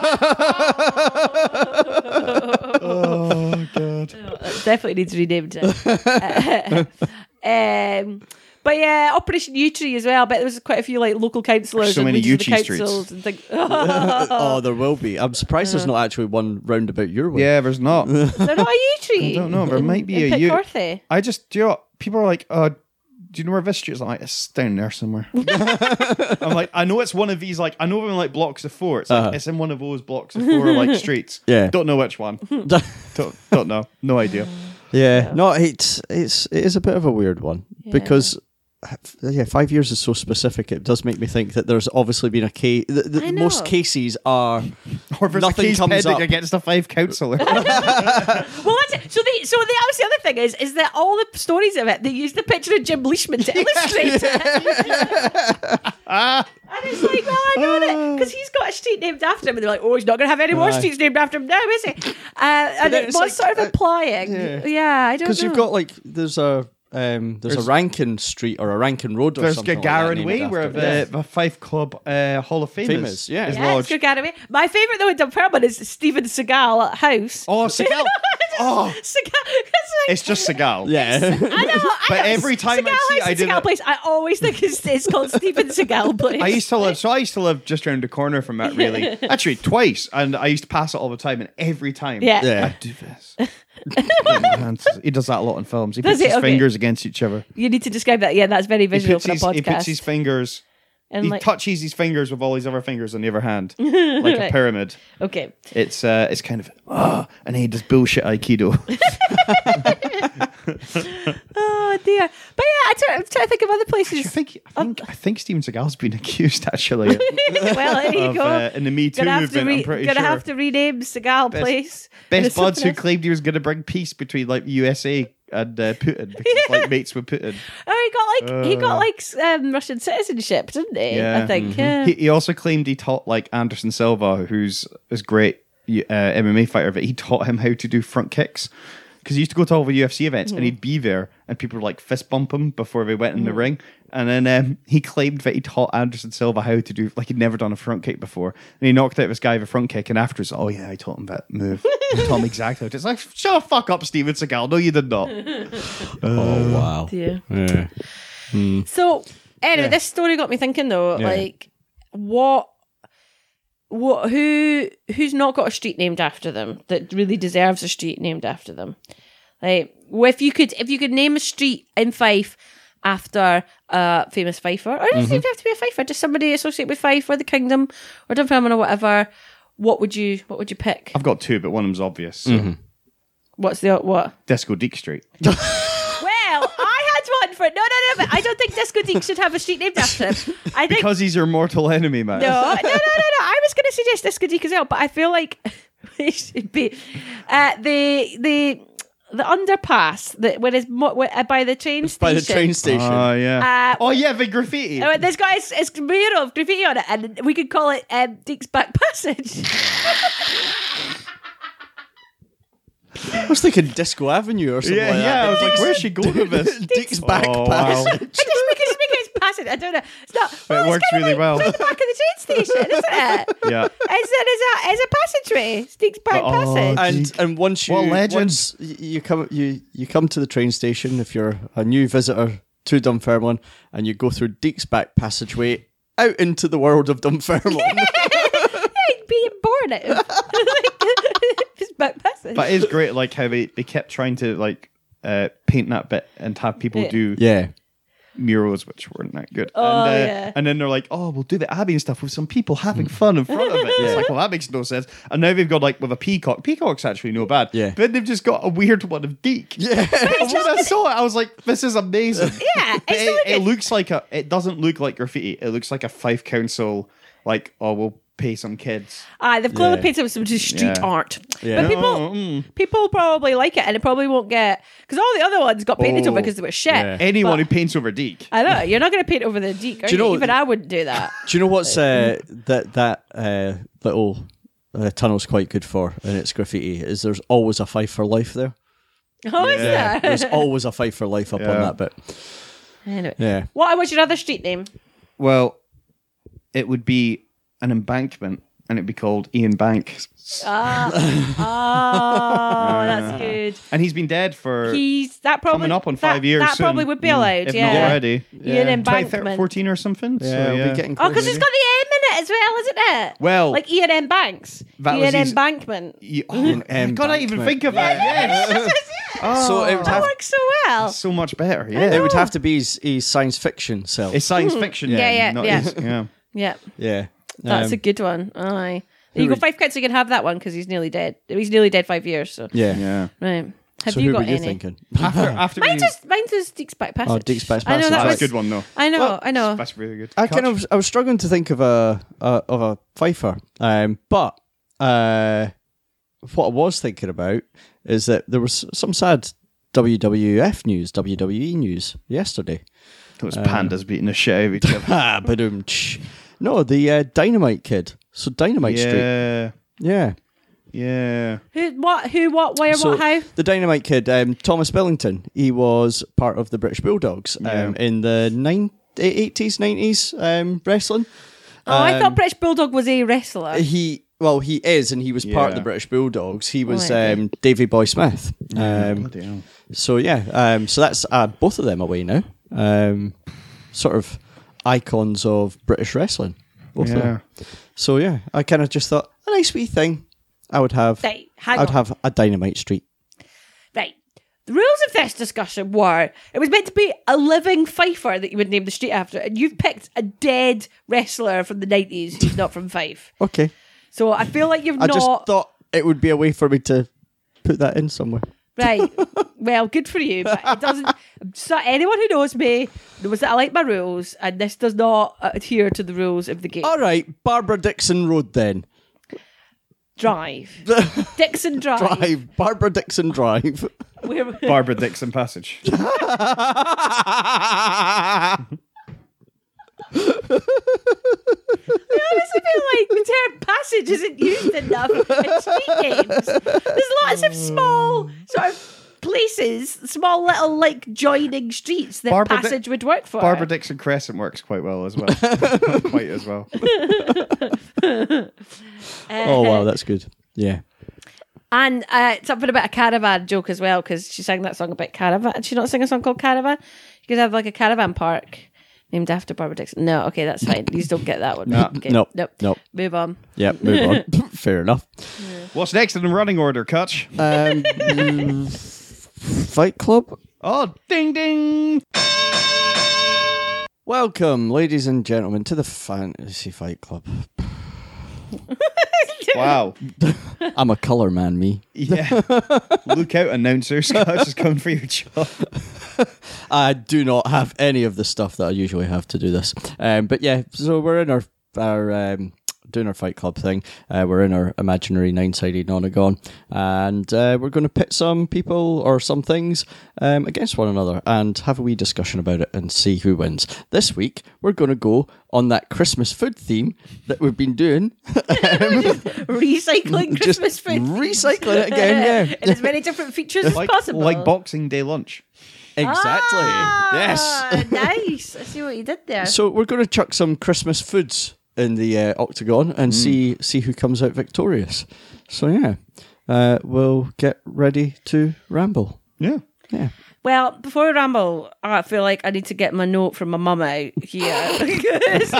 oh god. It definitely needs renamed. um, but yeah, Operation U Tree as well. I bet there was quite a few like local councillors So and many leaders of the U Tree councils and things. Oh, there will be. I'm surprised there's not actually one round about your way. Yeah, there's not. I They're not a U Tree. don't know. There might be in a U. Pitcorthy. I just, do you know, what? People are like, uh, do you know where this street is? I'm like, it's down there somewhere. I'm like, I know it's one of these, like, I know them in like blocks of four. It's like, Uh-huh. it's in one of those blocks of four like streets. Yeah. Don't know which one. don't, don't know. No idea. Yeah, Yeah. no, it's it's it is a bit of a weird one Yeah. because yeah, five years is so specific. It does make me think that there's obviously been a case. The, the, I know. most cases are Or if there's nothing a case comes pending up. against a five councillor. Well, that's it. So the so the, that was the other thing is is that all the stories of it they used the picture of Jim Leishman to illustrate it. And it's like, well, I know that because he's got a street named after him, and they're like, oh, he's not going to have any more Aye. streets named after him now, is he? Uh, and then it it's was like, sort of uh, implying, yeah. yeah, I don't know. because you've got like there's a um, there's, There's- a Rankin Street or a Rankin Road or There's something like that Gagarin named Way, after where it. the, Yeah. the Fife Club uh, Hall of Fame Famous, is, yeah. is yeah, it's lodged. good Academy. My favourite though in Dunfermline is Stephen Seagal House. Oh, Seagal. Oh, Seagal. It's, like, it's just Seagal. yeah. I know. I But know. every time I Seagal see it, House I and do Seagal that. Place, I always think it's, it's called Stephen Seagal Place. I used to live, so I used to live just around the corner from it, really. Actually, twice. And I used to pass it all the time, and every time Yeah. Yeah. I do this. He does that a lot in films. He Does puts he? his Okay. fingers against each other. You need to describe that. Yeah, that's very He visual puts, for a his, podcast. he puts his fingers, and he like, touches his fingers with all his other fingers on the other hand, like a Right. pyramid. okay. It's uh, it's kind of, oh, and he does bullshit Aikido. Oh dear. But yeah, I try, I'm trying to think of other I places. think I think I think Steven Seagal's been accused actually Well, there you of go. uh, in the Me Too Gonna have to movement. re- I'm pretty gonna sure. have to rename Seagal Place. Best into buds who something else. claimed he was going to bring peace between like U S A and uh, Putin because he's like mates with Putin. Oh, he got like he got Uh. like s- um, Russian citizenship, didn't he? Yeah. I think. Yeah. He, he also claimed he taught like Anderson Silva, who's this great uh, M M A fighter, but he taught him how to do front kicks. Because he used to go to all the U F C events and he'd be there and people would like fist bump him before they went in the ring. And then um, he claimed that he taught Anderson Silva how to do, like he'd never done a front kick before. And he knocked out this guy with a front kick and afterwards, oh yeah, I taught him that move. I taught him exactly how to. It's like, shut the fuck up, Steven Seagal. No, you did not. Oh wow. Dear. Yeah. So anyway, Yeah. this story got me thinking though, Yeah. like what what who who's not got a street named after them that really deserves a street named after them? Like well, if you could if you could name a street in Fife after a famous Fifer, or it doesn't even have to be a Fifer, just somebody associated with Fife or the Kingdom or Dunfermline or whatever, what would you what would you pick? I've got two, but one of them's obvious. So. What's the what? Disco Deek Street. Well, I had one for no, no, no. But I don't think Disco Deek should have a street named after him. I think Because he's your mortal enemy, man. no, no, no, no, no. I was going to suggest Disco Deek as well, but I feel like it should be uh, the the the underpass that when it's mo- where- uh, by the train station. By the train station. Oh, yeah. Uh, oh, yeah, the graffiti. Uh, there's got it's, it's mural of graffiti on it, and we could call it um, Deek's Back Passage. I was thinking Disco Avenue or something yeah, like yeah. that. I was like, where's she going with this? Dick's back Oh, wow. passage. I just make it, just make it passage. I don't know. It's not. Well, works it's kinda really like well. by the back of the train station, isn't it? Yeah. It's a, it's a, it's a passageway. Deek's Back Oh, Passage. And and once you What legend. once y- you come you you come to the train station if you're a new visitor to Dunfermline and you go through Deek's back passageway out into the world of Dunfermline. Like being born out of his back passage. But it is great, like how they, they kept trying to like uh, paint that bit and have people Yeah. do yeah. murals, which weren't that good. Oh, and, uh, yeah. and then they're like, "Oh, we'll do the Abbey and stuff with some people having fun in front of it." It's like, well, that makes no sense. And now they've got like with a peacock. Peacock's actually no bad. Yeah. But then they've just got a weird one of Deek. Yeah. And when I saw it, I was like, "This is amazing." Yeah, But it's it, so it good. looks like a. It doesn't look like graffiti. It looks like a Fife Council. Like, oh, we'll pay some kids. Ah, they've clearly Yeah. painted with some just street Yeah. art. Yeah. But people Oh, mm. people probably like it and it probably won't get because all the other ones got painted Oh, over because they were shit. yeah. Anyone But- who paints over Deek. I know you're not going to paint over the Deek. Are Do you you know- Even I wouldn't do that. Do you know what's uh, that that uh, little uh, tunnel's quite good for in its graffiti is there's always a Fife for life there. Oh, is Yeah. there? There's always a Fife for life up Yeah. on that bit. Anyway. Yeah. What was your other street name? Well, it would be an embankment, and it'd be called Ian Bank. Ah, oh, that's good. And he's been dead for He's that probably coming up on that- five years. That soon, probably would be allowed. if yeah, not already. Ian Embankment. fourteen or something. Yeah, so, we'll yeah. be getting Oh, because close. it's got the M in it as well, isn't it? Well, like Ian M. Banks. that Ian was his- Embankment. You- oh, I gotta even Embankment. think of that. Yes. Oh, So it would That have works so well. so much better. it Yeah, would have to be his, his science fiction self. it's science fiction. Yeah, then, yeah, not yeah. his- yeah. Yeah, yeah. that's Um, a good one. Aye. There you who go, would- five kids. You can have that one because he's nearly dead. He's nearly dead five years. So yeah. Yeah. right. Have so you who got were you any? thinking? After, after Mine's we, just mine's just Deek's Back Passage. Oh, Deek's Back I know Passage. that that's was a good one, though. I know, Well, I know. That's really good. I kind Catch. of I was struggling to think of a, a of a Pfeiffer, um, but uh, what I was thinking about is that there was some sad W W F news, W W E news yesterday. It was pandas beating the shit out of each other. Ah, ba-dum, tsh. No, the uh, Dynamite Kid. So Dynamite Street. Yeah, Yeah. yeah. Who, what, who, what, where, So what, how? the Dynamite Kid, um, Thomas Billington, he was part of the British Bulldogs um, Yeah. in the nine, eighties, nineties um, wrestling. Oh, I Um, thought British Bulldog was a wrestler. He well, he is, and he was part of Yeah. the British Bulldogs. He was Right, okay. um, Davy Boy Smith. Um, Bloody hell. so yeah, um, so that's uh, both of them away now. Um, sort of icons of British wrestling. Both of Yeah. them. So yeah, I kind of just thought a nice wee thing. I would have. Right, hang I'd on. have a Dynamite Street. Right. The rules of this discussion were it was meant to be a living Pfeiffer that you would name the street after, and you've picked a dead wrestler from the nineties who's not from Fife. Okay. So I feel like you've I not. just thought it would be a way for me to put that in somewhere. Right. Well, good for you, but it doesn't. So anyone who knows me knows that I like my rules, and this does not adhere to the rules of the game. All right, Barbara Dixon Road then. Drive. Dixon Drive. Drive. Barbara Dixon Drive. Where, Barbara Dixon Passage. I honestly feel like the term passage isn't used enough in street games. There's lots of small sort of places, small little like joining streets that Barbara Di- passage would work for. Barbara Dixon Crescent works quite well as well. Quite as well. Oh wow, that's good. Yeah. And uh, something about a caravan joke as well, because she sang that song about caravan. Did she not sing a song called Caravan? You could have like a caravan park named after Barbara Dixon. No, okay, that's fine. These don't get that one. No. Okay, Nope. nope. Nope. Move on. Yeah, move on. Fair enough. What's next in the running order, Kutch? Um, mm, Fight Club. Oh, ding ding! Welcome, ladies and gentlemen, to the Fantasy Fight Club. Wow. I'm a colour man, me. Yeah. Look out, announcers. Kutch is coming for your job. I do not have any of the stuff that I usually have to do this. Um, but yeah, so we're in our our um, doing our Fight Club thing. Uh, we're in our imaginary nine-sided nonagon, and uh, we're going to pit some people or some things um, against one another and have a wee discussion about it and see who wins. This week, we're going to go on that Christmas food theme that we've been doing. Recycling Just Christmas food. recycling it again, yeah. In as many different features as Like, possible. like Boxing Day lunch. Exactly. Ah, Yes. Nice. I see what you did there. So we're going to chuck some Christmas foods in the uh, octagon and see see who comes out victorious. So yeah, uh, we'll get ready to ramble. Yeah. Yeah. Well, before we ramble, I feel like I need to get my note from my mum out here. Because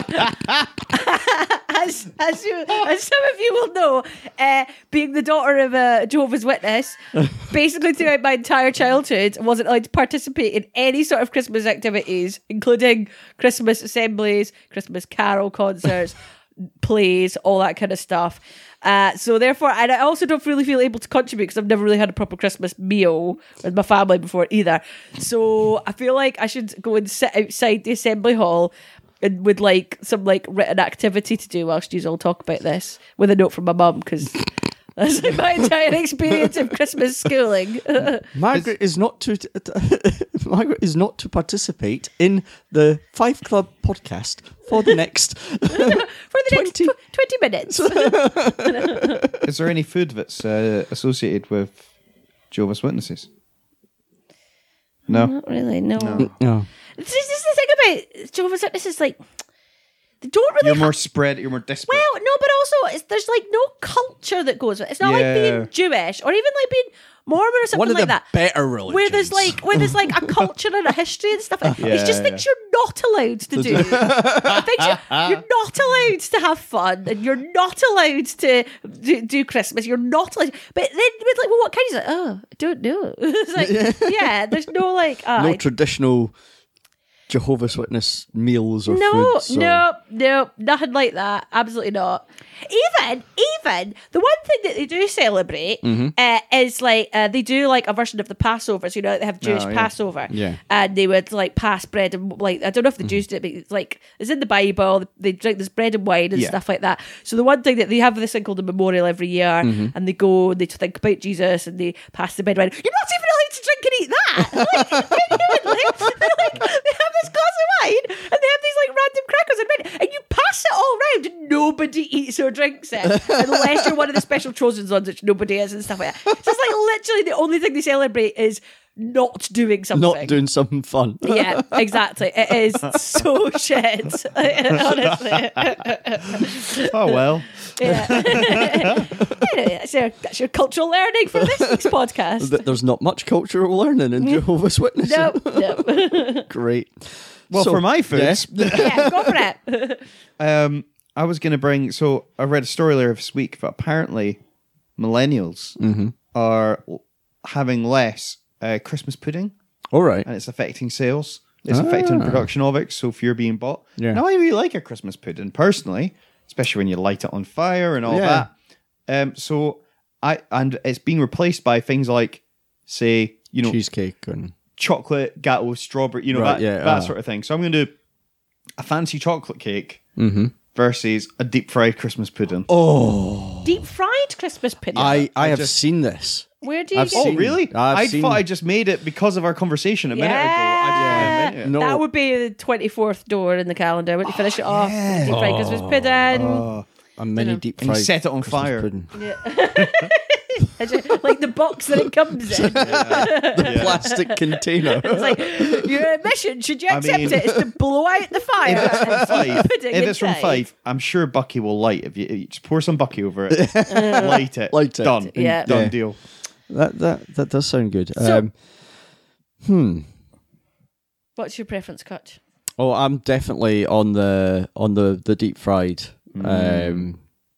as, as, you, as some of you will know, uh, being the daughter of a Jehovah's Witness, basically throughout my entire childhood, I wasn't allowed to participate in any sort of Christmas activities, including Christmas assemblies, Christmas carol concerts, plays, all that kind of stuff. Uh, so therefore, and I also don't really feel able to contribute because I've never really had a proper Christmas meal with my family before either. So I feel like I should go and sit outside the assembly hall and with like some like written activity to do whilst you all talk about this with a note from my mum because that's like my entire experience of Christmas schooling. Margaret is not to t- t- Margaret is not to participate in the Five Club podcast for the next For the twenty next tw- twenty minutes. Is there any food that's uh, associated with Jehovah's Witnesses? No. Not really, no. No. This, this is the thing about Jehovah's Witnesses, like, they don't really You're have- more spread. You're more disparate. Well, no, but also it's, there's like no culture that goes with it. It's not Yeah. like being Jewish or even like being Mormon or something One of like the that. better religions. Where there's like where there's like a culture and a history and stuff. it's just Yeah, things you're not allowed to do. things you, you're not allowed to have fun, and you're not allowed to do, do Christmas. You're not allowed. But then it's like, well, what kind? He's like, oh, I don't know. It's like, yeah, there's no like, uh, no traditional Jehovah's Witness meals or No, foods? or- no, no, nothing like that. Absolutely not. Even, even the one thing that they do celebrate Mm-hmm. uh, is like uh, they do like a version of the Passover. So you know they have Jewish Oh, yeah. Passover, Yeah. and they would like pass bread and like I don't know if the Jews did, it, but it's like it's in the Bible. They drink this bread and wine and Yeah. stuff like that. So the one thing that they have this thing called a memorial every year, Mm-hmm. and they go and they think about Jesus and they pass the bread and wine. You're not even allowed to drink and eat that. Like, genuinely, they're like, they have this glass of wine and they have these like random crackers and bread, and you pass it all round and nobody eats or drinks it unless you're one of the special chosen ones, which nobody is and stuff like that. So it's like literally the only thing they celebrate is not doing something. Not doing something fun. Yeah, exactly. It is so shit. Honestly. Oh well. Yeah. Anyway, that's your, that's your cultural learning for this week's podcast. Th- There's not much cultural learning in Jehovah's Witness. No, no. Great. Well, So- for my foods, Yeah, go for it. um, I was going to bring. So I read a story earlier this week, but apparently millennials Mm-hmm. are l- having less uh, Christmas pudding, All right. and it's affecting sales. It's affecting the production of it. So if you're being bought, Yeah. now I really like a Christmas pudding personally, especially when you light it on fire and all Yeah. that. Um, so I and it's being replaced by things like, say, you know, Cheesecake and chocolate gateau, strawberry, you know, Right, that, yeah, that uh. sort of thing. So I'm going to do a fancy chocolate cake Mm-hmm. versus a deep fried Christmas pudding. oh, Deep fried Christmas pudding. I I have just- seen this. Where do you I've get Oh, seen- really? I've I seen- thought I just made it because of our conversation a minute ago. I just Yeah. invented it. No. That would be the twenty-fourth door in the calendar. When you finish it off, yeah. deep fried Christmas pudding. Oh, A mini deep And you fried. set it on Christmas fire. pudding. Like the box that it comes in. The plastic container. It's like, your mission, should you accept mean- it, is to blow out the fire. If it's from five, Pudding if it's from inside. five, I'm sure Bucky will light. If you, you just pour some Bucky over it, light it, Light it. done, Yeah. done Yeah. deal. That that that does sound good. So- um, hmm. What's your preference, Kutch? Oh, I'm definitely on the on the the deep fried um,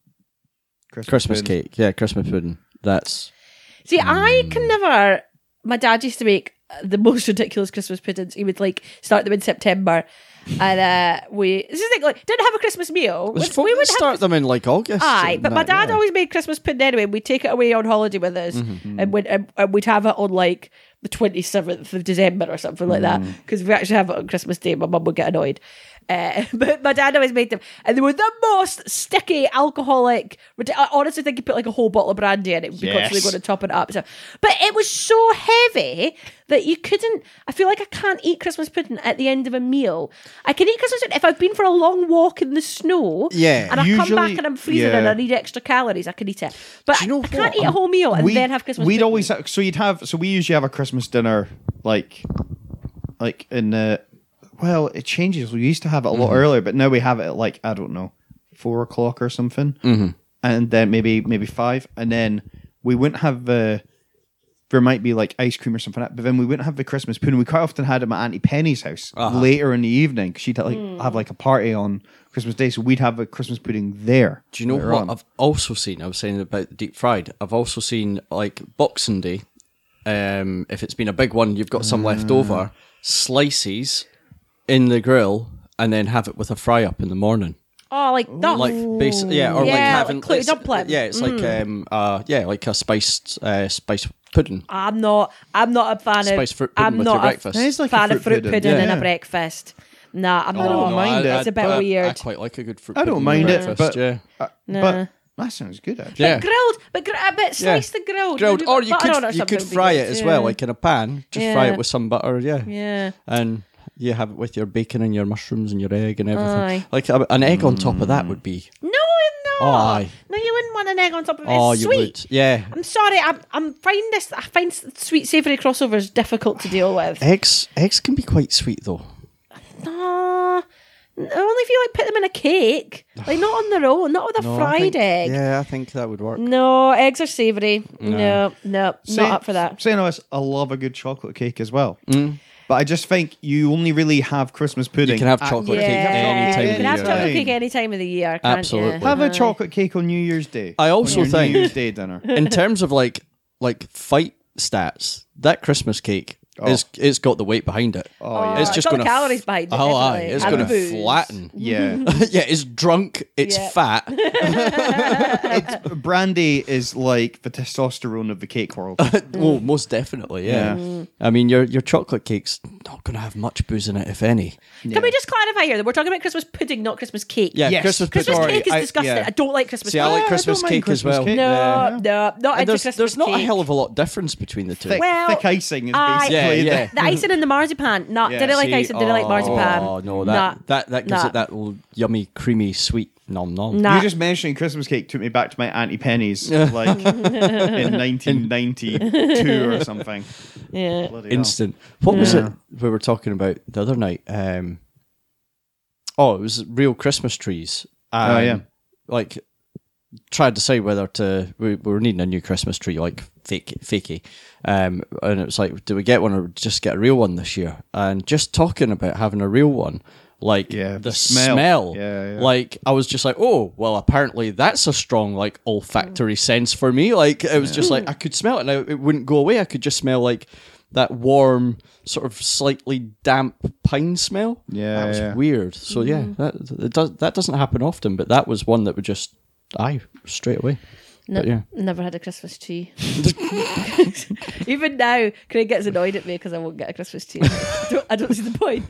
Christmas pudding. cake. Yeah, Christmas pudding. That's See, I can never. My dad used to make the most ridiculous Christmas puddings. He would like start them in September, and uh, we this is like, like didn't have a Christmas meal. There's We- folk we that would have start them in like August. Aye, and but my that, dad yeah. always made Christmas pudding anyway. We'd take it away on holiday with us, Mm-hmm. and, we'd, and, and we'd have it on like the twenty-seventh of December or something like that. Mm. Because if we actually have it on Christmas Day, my mum would get annoyed. Uh, but my dad always made them, and they were the most sticky, alcoholic. rid- I honestly think you put like a whole bottle of brandy in it, would be Yes. constantly going to top it up. So, but it was so heavy that you couldn't. I feel like I can't eat Christmas pudding at the end of a meal. I can eat Christmas pudding if I've been for a long walk in the snow. Yeah. and I come Usually- back and I'm freezing yeah. and I need extra calories. I can eat it, but Do you know I can't what? eat a whole meal and We- then have Christmas. We'd pudding. always have, so you'd have so we usually have a Christmas dinner like like in the well it changes. We used to have it a lot Mm-hmm. earlier, but now we have it at like I don't know four o'clock or something, mm-hmm. and then maybe maybe five, and then we wouldn't have uh, there might be like ice cream or something like that, but then we wouldn't have the Christmas pudding. We quite often had them at Auntie Penny's house Uh-huh. later in the evening because she'd like Hmm. have like a party on Christmas Day, so we'd have a Christmas pudding there. Do you know later what on. I've also seen? I was saying about the deep fried. I've also seen like Boxing Day. Um, if it's been a big one, you've got some left over. Slices in the grill, and then have it with a fry up in the morning. Oh, like that. Like basic, yeah, or like Yeah, having like cloudy it's- dumpling. Yeah, it's like um, uh, yeah, like a spiced uh, spiced pudding. I'm not. I'm not a fan Spiced of. fruit pudding I'm with not your a breakfast. It is like a fan of fruit fruit pudding. pudding in Yeah. a breakfast. Nah, I'm I don't not. mind it. It's a bit I, weird. I quite like a good fruit. I don't pudding mind for it, breakfast, but yeah, uh, Nah. but that sounds good actually. yeah. Grilled, but gr- a bit sliced and grilled. Grilled, Maybe or with you butter on or could you something could would be fry good. it as Yeah. well, like in a pan. Just fry Yeah. it with some butter, yeah, Yeah. and you have it with your bacon and your mushrooms and your egg and everything. Aye. Like a, an egg on top of that would be. No, no. Oh, aye. No, you wouldn't want an egg on top of it. Oh, It's you sweet. would, yeah. I'm sorry. I'm. I'm finding this. I find sweet savoury crossovers difficult to deal with. Eggs, eggs can be quite sweet though. No. Only if you like put them in a cake, like not on their own, not with a No, I fried think- egg. Yeah, I think that would work. No, eggs are savoury. No, no, not up for that. Saying this, I love a good chocolate cake as well. But I just think you only really have Christmas pudding. You can have at- chocolate cake Yeah, any time you of can the have year. chocolate Time. cake any time of the year, can't Absolutely. you? Have a Aye. chocolate cake on New Year's Day. I also on your think- New Year's Day dinner. In terms of like like fight stats, that Christmas cake It's it's got the weight behind it. Oh, It's Oh, just it's got going the calories behind it, Oh, aye, definitely. it's And going the to booze. flatten. Yeah. Yeah, it's drunk. It's Yeah. fat. It's, brandy is like the testosterone of the cake world. Oh, most definitely. Yeah. Yeah. I mean, your your chocolate cake's not going to have much booze in it, if any. Can we just clarify here that we're talking about Christmas pudding, not Christmas cake? Yeah, Yes. Christmas Christmas pudding. cake is I- disgusting. yeah. I don't like Christmas See, I cake. like Yeah, I Christmas don't mind cake as Christmas well. cake. No, Yeah. no, not And into there's, Christmas there's not cake. a hell of a lot difference between the two. Thick, Well, thick icing is I- basically Yeah, yeah. the- The icing and the marzipan. Not Yeah. didn't like See, icing. Didn't like marzipan. Oh no, that Nah. that that gives Nah. it that little yummy, creamy, sweet nom nom. Nah. You just mentioning Christmas cake took me back to my Auntie Penny's, like in nineteen ninety-two or something. Yeah. Bloody hell. Instant. What was Yeah. it we were talking about the other night? Um, oh, it was real Christmas trees. Oh, And, yeah. Like, tried to decide whether to we, we were needing a new Christmas tree, like fake fakey. Um, and it was like, do we get one or just get a real one this year? And just talking about having a real one. Like Yeah, the the smell, smell. Yeah, yeah. like I was just like, oh, well, apparently that's a strong like olfactory sense for me. Like it was just like I could smell it, and I, it wouldn't go away. I could just smell like that warm, sort of slightly damp pine smell. Yeah, that was yeah. weird. So yeah, that it does that doesn't happen often, but that was one that would just aye straight away. No, But yeah, never had a Christmas tree. Even now, Craig gets annoyed at me because I won't get a Christmas tree. I don't, I don't see the point.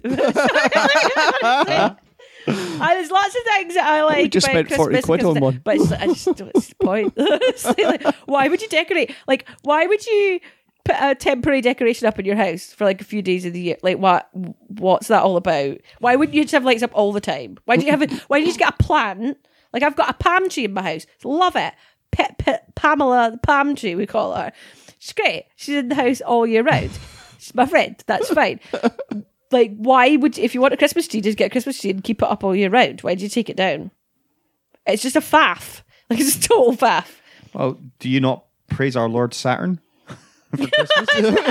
And there's lots of things that I like just about spent forty Christmas, quid because on the- one. but it's, I just don't see the point. It's like, why would you decorate? Like, why would you put a temporary decoration up in your house for like a few days of the year? Like, what? What's that all about? Why wouldn't you just have lights up all the time? Why do you have? A, why don't you just get a plant? Like, I've got a palm tree in my house. Love it. Pet, pet, Pamela, the palm tree, we call her. She's great. She's in the house all year round. She's my friend. That's fine. Like, why would if you want a Christmas tree, just get a Christmas tree and keep it up all year round? Why do you take it down? It's just a faff. Like, it's a total faff. Well, do you not praise our Lord Saturn for Christmas?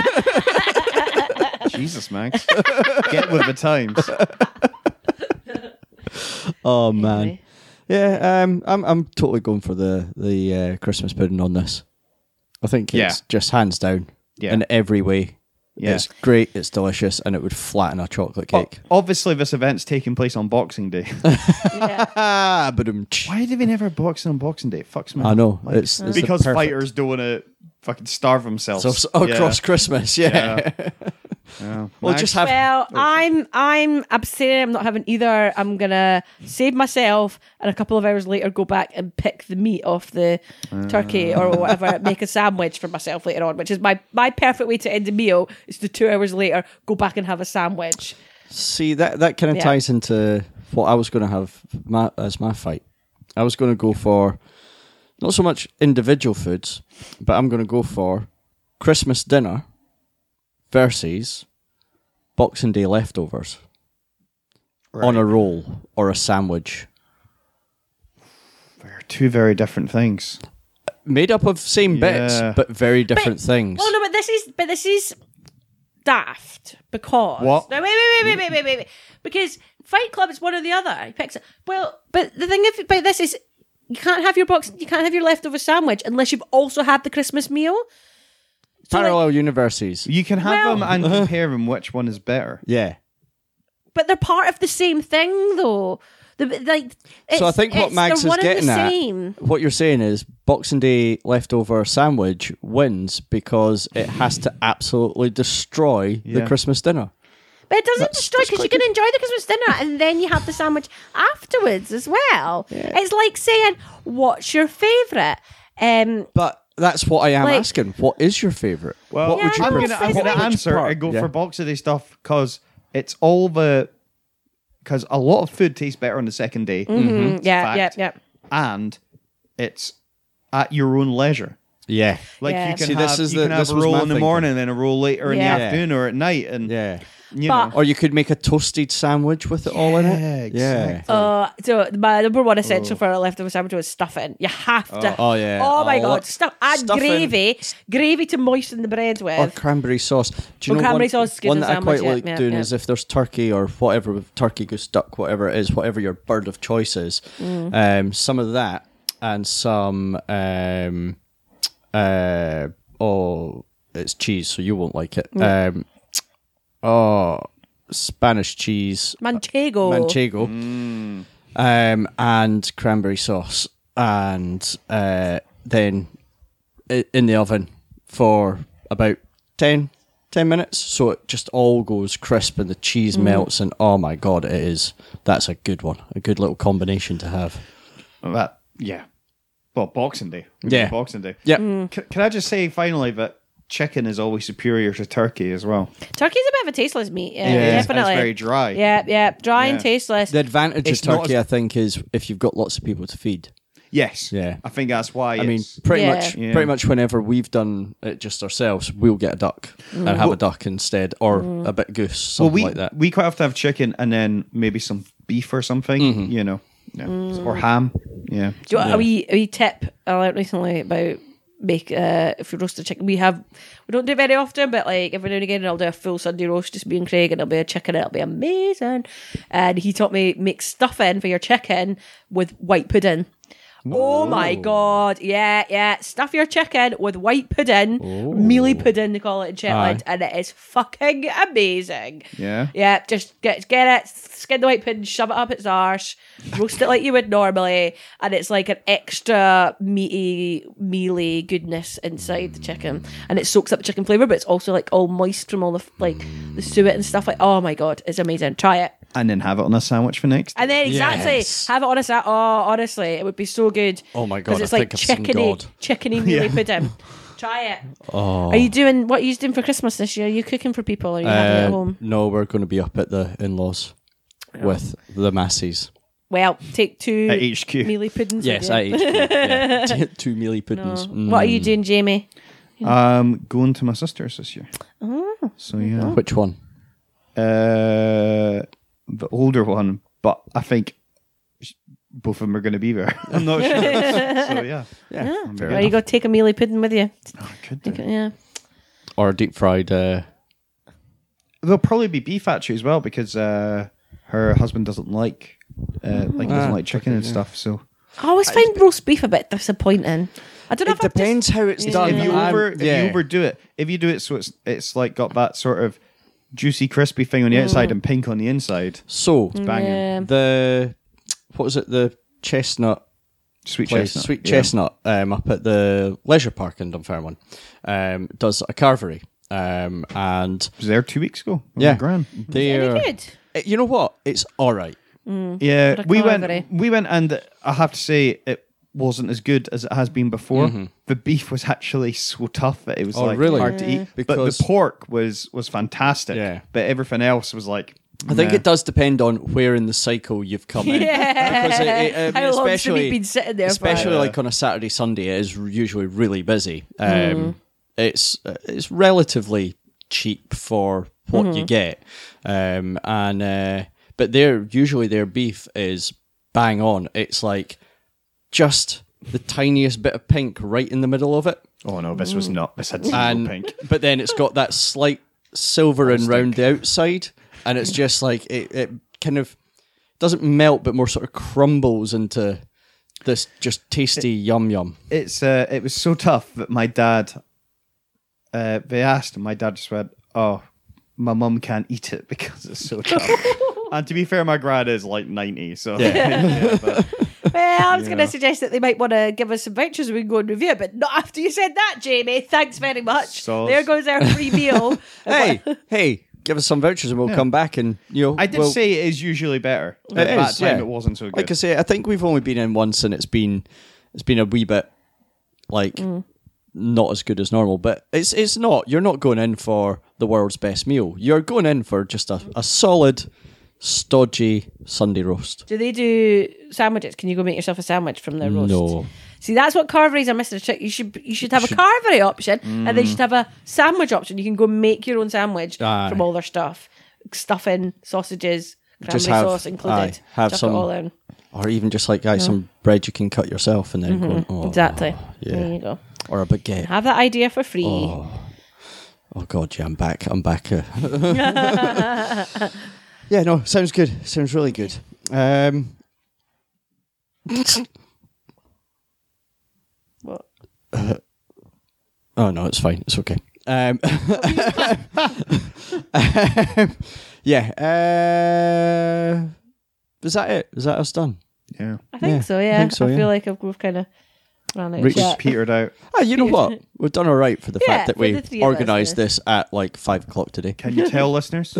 Jesus, Max. Get with the times. oh man, Anyway. yeah. Um, I'm I'm totally going for the the uh, Christmas pudding on this. I think it's Yeah. just hands down Yeah. in every way. Yeah. It's great, it's delicious, and it would flatten a chocolate O- cake. Obviously, this event's taking place on Boxing Day. Yeah. Ah, but um, Why do we never have boxing on Boxing Day? It fucks me. I off. know Like, it's, it's the because perfect- fighters don't want to fucking starve themselves. so, so across Yeah. Christmas, yeah. Yeah. Yeah. Well, Max? just have Well, I'm I'm abstaining. I'm not having either. I'm gonna save myself, and a couple of hours later go back and pick the meat off the turkey or whatever. Make a sandwich for myself later on, which is my my perfect way to end a meal. Is to two hours later go back and have a sandwich. see that that kind of Yeah. ties into what I was going to have my, as my fight. I was going to go for not so much individual foods, but I'm going to go for Christmas dinner versus Boxing Day leftovers on a roll or a sandwich. They're two very different things. Made up of same bits, Yeah. but very different But- things. Well, no, but this is but this is daft because What? No, wait, wait, wait, wait, wait, wait, wait. Because Fight Club is one or the other. He picks it. Well, but the thing about this is you can't have your box. You can't have your leftover sandwich unless you've also had the Christmas meal. So, like, Parallel universes. You can have Well- them and compare them which one is better. Yeah. but they're part of the same thing, though. The, like, So I it's- think what it's- Max they're is one and getting the at, same. what you're saying is Boxing Day leftover sandwich wins because it has to absolutely destroy the Yeah. Christmas dinner. But it doesn't That's- destroy that's because you quite can enjoy the Christmas dinner and then you have the sandwich afterwards as well. It's like saying, "What's your favourite?" Um, But that's what I am Like- asking. What is your favourite? Well, what would you Yeah, I'm no, prefer? gonna, I'm Which gonna answer part? and go Yeah. for Boxing Day stuff because it's all the because a lot of food tastes better on the second day, mm, yeah, yeah, Fact. yeah. and it's at your own leisure. Yeah. Like Yeah. you can See, have, this is you the- can have this a was roll my in the thinking. morning, then a roll later in Yeah. the afternoon or at night, and Yeah. you But- know. Or you could make a toasted sandwich with it all in Yeah, it. Yeah. exactly. Uh, so my number one essential for a leftover sandwich is stuffing. You have to. Oh, yeah. Oh my Oh, god, look, stuff and stuffing- gravy, gravy to moisten the bread with. Or cranberry sauce. Do you Or know cranberry one, sauce is good one in that I sandwich, quite yeah, like yeah, doing yeah. is if there's turkey or whatever, turkey, goose, duck, whatever it is, whatever your bird of choice is, Mm. um, some of that and some, um, uh, oh, it's cheese, so you won't like it. Mm. Um, oh, Spanish cheese, Manchego. manchego, um, and cranberry sauce, and uh, then i- in the oven for about ten, ten minutes, so it just all goes crisp and the cheese melts, and oh my god, it is. That's a good one, a good little combination to have. That yeah. Well, Boxing Day. Yeah. Boxing Day. Yeah, C- can I just say finally that chicken is always superior to turkey as well? Turkey's a bit of a tasteless meat. Yeah, And definitely. it's very dry. Yeah, yeah, dry and Yeah. tasteless. the advantage It's of not turkey, as- I think, is if you've got lots of people to feed. Yes. Yeah. I think that's why. I mean, it's- pretty Yeah. much, Yeah. pretty much whenever we've done it just ourselves, we'll get a duck and have a duck instead, or a bit goose, well, something we like that. we quite often have chicken and then maybe some beef or something. Mm-hmm. You know, yeah. or ham. Yeah. Do you want Yeah. a wee, a wee tip I learned recently about make uh, if you roast a chicken? We have we don't do it very often, but like every now and again I'll do a full Sunday roast, just me and Craig, and it'll be a chicken. It'll be amazing. And he taught me make stuffing for your chicken with white pudding. Oh my god! Yeah, yeah. Stuff your chicken with white pudding, mealy pudding they call it in Shetland, and it is fucking amazing. Yeah. Yeah, just get get it, skin the white pudding, shove it up its arse, roast it like you would normally, and it's like an extra meaty, mealy goodness inside the chicken, and it soaks up the chicken flavour, but it's also like all moist from all the like the suet and stuff. Like, oh my god, it's amazing. Try it, And then have it on a sandwich for next. and then exactly Yes. have it on a sat. Oh, honestly, it would be so good. Oh my 'Cause God, it's I like think I've seen chickeny, God. chickeny mealy pudding. Try it. Oh. Are you doing what are you doing for Christmas this year? Are you cooking for people, or are you having it Uh, at home? no, we're going to be up at the in-laws with the Massies. Well, take two At H Q. mealy puddings. Yes, with I you. H Q. Yeah. T- Two mealy puddings. Mm. What are you doing, Jamie? Um, going to my sister's this year. Oh. So yeah, Which one? uh, the older one, but I think sh- both of them are going to be there. I'm not sure. So yeah, Yeah, fair Well, you enough. got to take a mealy pudding with you. oh, I could You do. can- yeah. Or deep fried. Uh, There'll probably be beef actually as well because uh, her husband doesn't like uh, like doesn't Ah, like chicken and stuff. So I always find roast beef a bit disappointing. I don't know it if I've depends how it's Yeah. done. if you I'm- over if yeah. you overdo it, if you do it so it's it's like got that sort of juicy crispy thing on the outside and pink on the inside, So banging. Yeah. the what was it? The chestnut Sweet place, chestnut, sweet yeah. chestnut, um, up at the leisure park in Dunfermline, um, does a carvery, um, and Was there two weeks ago. It was yeah, grand. they're Very good. Uh, you know what? It's all right. Yeah, What a we carvery. went. We went, and I have to say it wasn't as good as it has been before. Mm-hmm. The beef was actually so tough that it was Oh, like really? hard to eat. But Because- the pork was was fantastic. Yeah. But everything else was like. I think meh. it does depend on where in the cycle you've come in. Yeah. Because it, it, I mean, How long's the especially meat been sitting there for? especially Yeah. like on a Saturday Sunday, it is usually really busy. Um, Mm. It's uh, it's relatively cheap for what Mm-hmm. you get, um, and uh, but their usually their beef is bang on. It's like just the tiniest bit of pink right in the middle of it, Oh no, this was not. This had zero and pink. but then it's got that slight silver and round the outside, and it's just like it, it kind of doesn't melt, but more sort of crumbles into this just tasty yum yum. It's uh, it was so tough that my dad. Uh, they asked, and my dad just went, "Oh, my mum can't eat it because it's so tough." And to be fair, my grad is like ninety, so yeah. but, Well, I was going Yeah. to suggest that they might want to give us some vouchers and we can go and review it, but not after you said that, Jamie. Thanks very much. Sauce. There goes our free meal. Hey, hey, give us some vouchers and we'll come back and you know. I did we'll- say it is usually better. At It that is, time, yeah. it wasn't so good. Like I say, I think we've only been in once, and it's been it's been a wee bit like not as good as normal. But it's it's not. You're not going in for the world's best meal. You're going in for just a, a solid, stodgy Sunday roast. Do they do sandwiches? Can you go make yourself a sandwich from their roast? No. See, that's what carveries are missing a trick. You should you should have a carvery option, and then you should have a sandwich option. You can go make your own sandwich Aye. from all their stuff, stuffing, sausages, cranberry Just have- sauce included. aye, have Chuck some- it all in. Or even just like aye, some bread you can cut yourself and then go, oh, Exactly. yeah. There you go. Or a baguette. Have that idea for free. Oh god, yeah, I'm back. I'm back. uh. Yeah, no, sounds good. Sounds really good. Um, What? oh no, it's fine. It's okay. Um, um, yeah. Uh, is that it? Is that us done? Yeah. I think Yeah, so, I yeah. I, think so, feel yeah. like I've, we've kind of ran out of Reached chat. Petered out. Ah, you know what? We've done all right for the Yeah, fact that for we the three of us, organised yeah. this at like five o'clock today. Can you tell, listeners?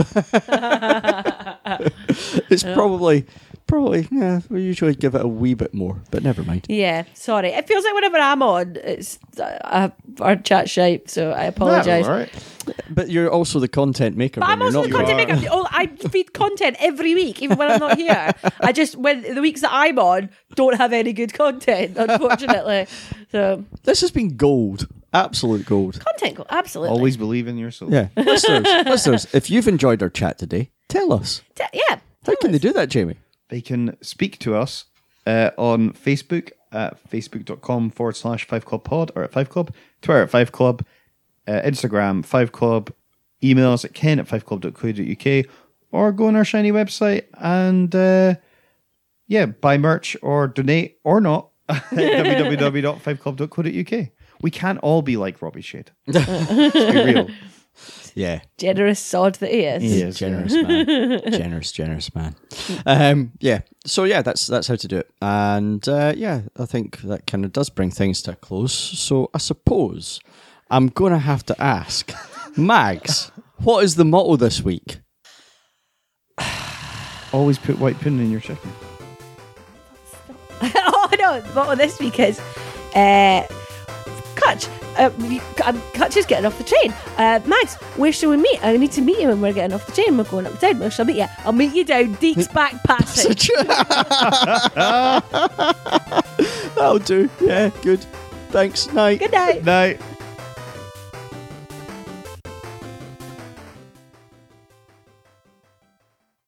It's probably, probably, yeah, we usually give it a wee bit more, but never mind. Yeah, sorry. It feels like whenever I'm on, it's uh, our chat shite, so I apologise. All right. But you're also the content maker. But when I'm you're also the not content here. maker. Oh, I feed content every week, even when I'm not here. I just, when the weeks that I'm on, don't have any good content, unfortunately. So, This has been gold. Absolute gold. content, go- absolutely. Always believe in yourself. Yeah. listeners, listeners, if you've enjoyed our chat today, tell us. T- yeah. How can they do that, Jamie? They can speak to us uh, on Facebook at facebook.com forward slash five club pod or at five club, Twitter at five club, uh, Instagram five club, email us at ken at five club dot co dot uk, or go on our shiny website and uh, yeah, buy merch or donate or not at w w w dot five club dot co dot uk. We can't all be like Robbie Shade. Let's be real. Yeah. Generous sod that he is. He is, Generous man. generous, generous man. Um, yeah. So yeah, that's that's how to do it. And uh, yeah, I think that kind of does bring things to a close. So I suppose I'm going to have to ask, Mags, what is the motto this week? Always put white pudding in your chicken. Oh no! What this week is, uh, Kutch. Uh, we- um, Kutch is getting off the train. Uh, Max, where shall we meet? I need to meet you when we're getting off the train. We're going up town. Where shall I meet you? I'll meet you down Deke's back passage. That'll do. Yeah, good. Thanks. Night. Good night. Night.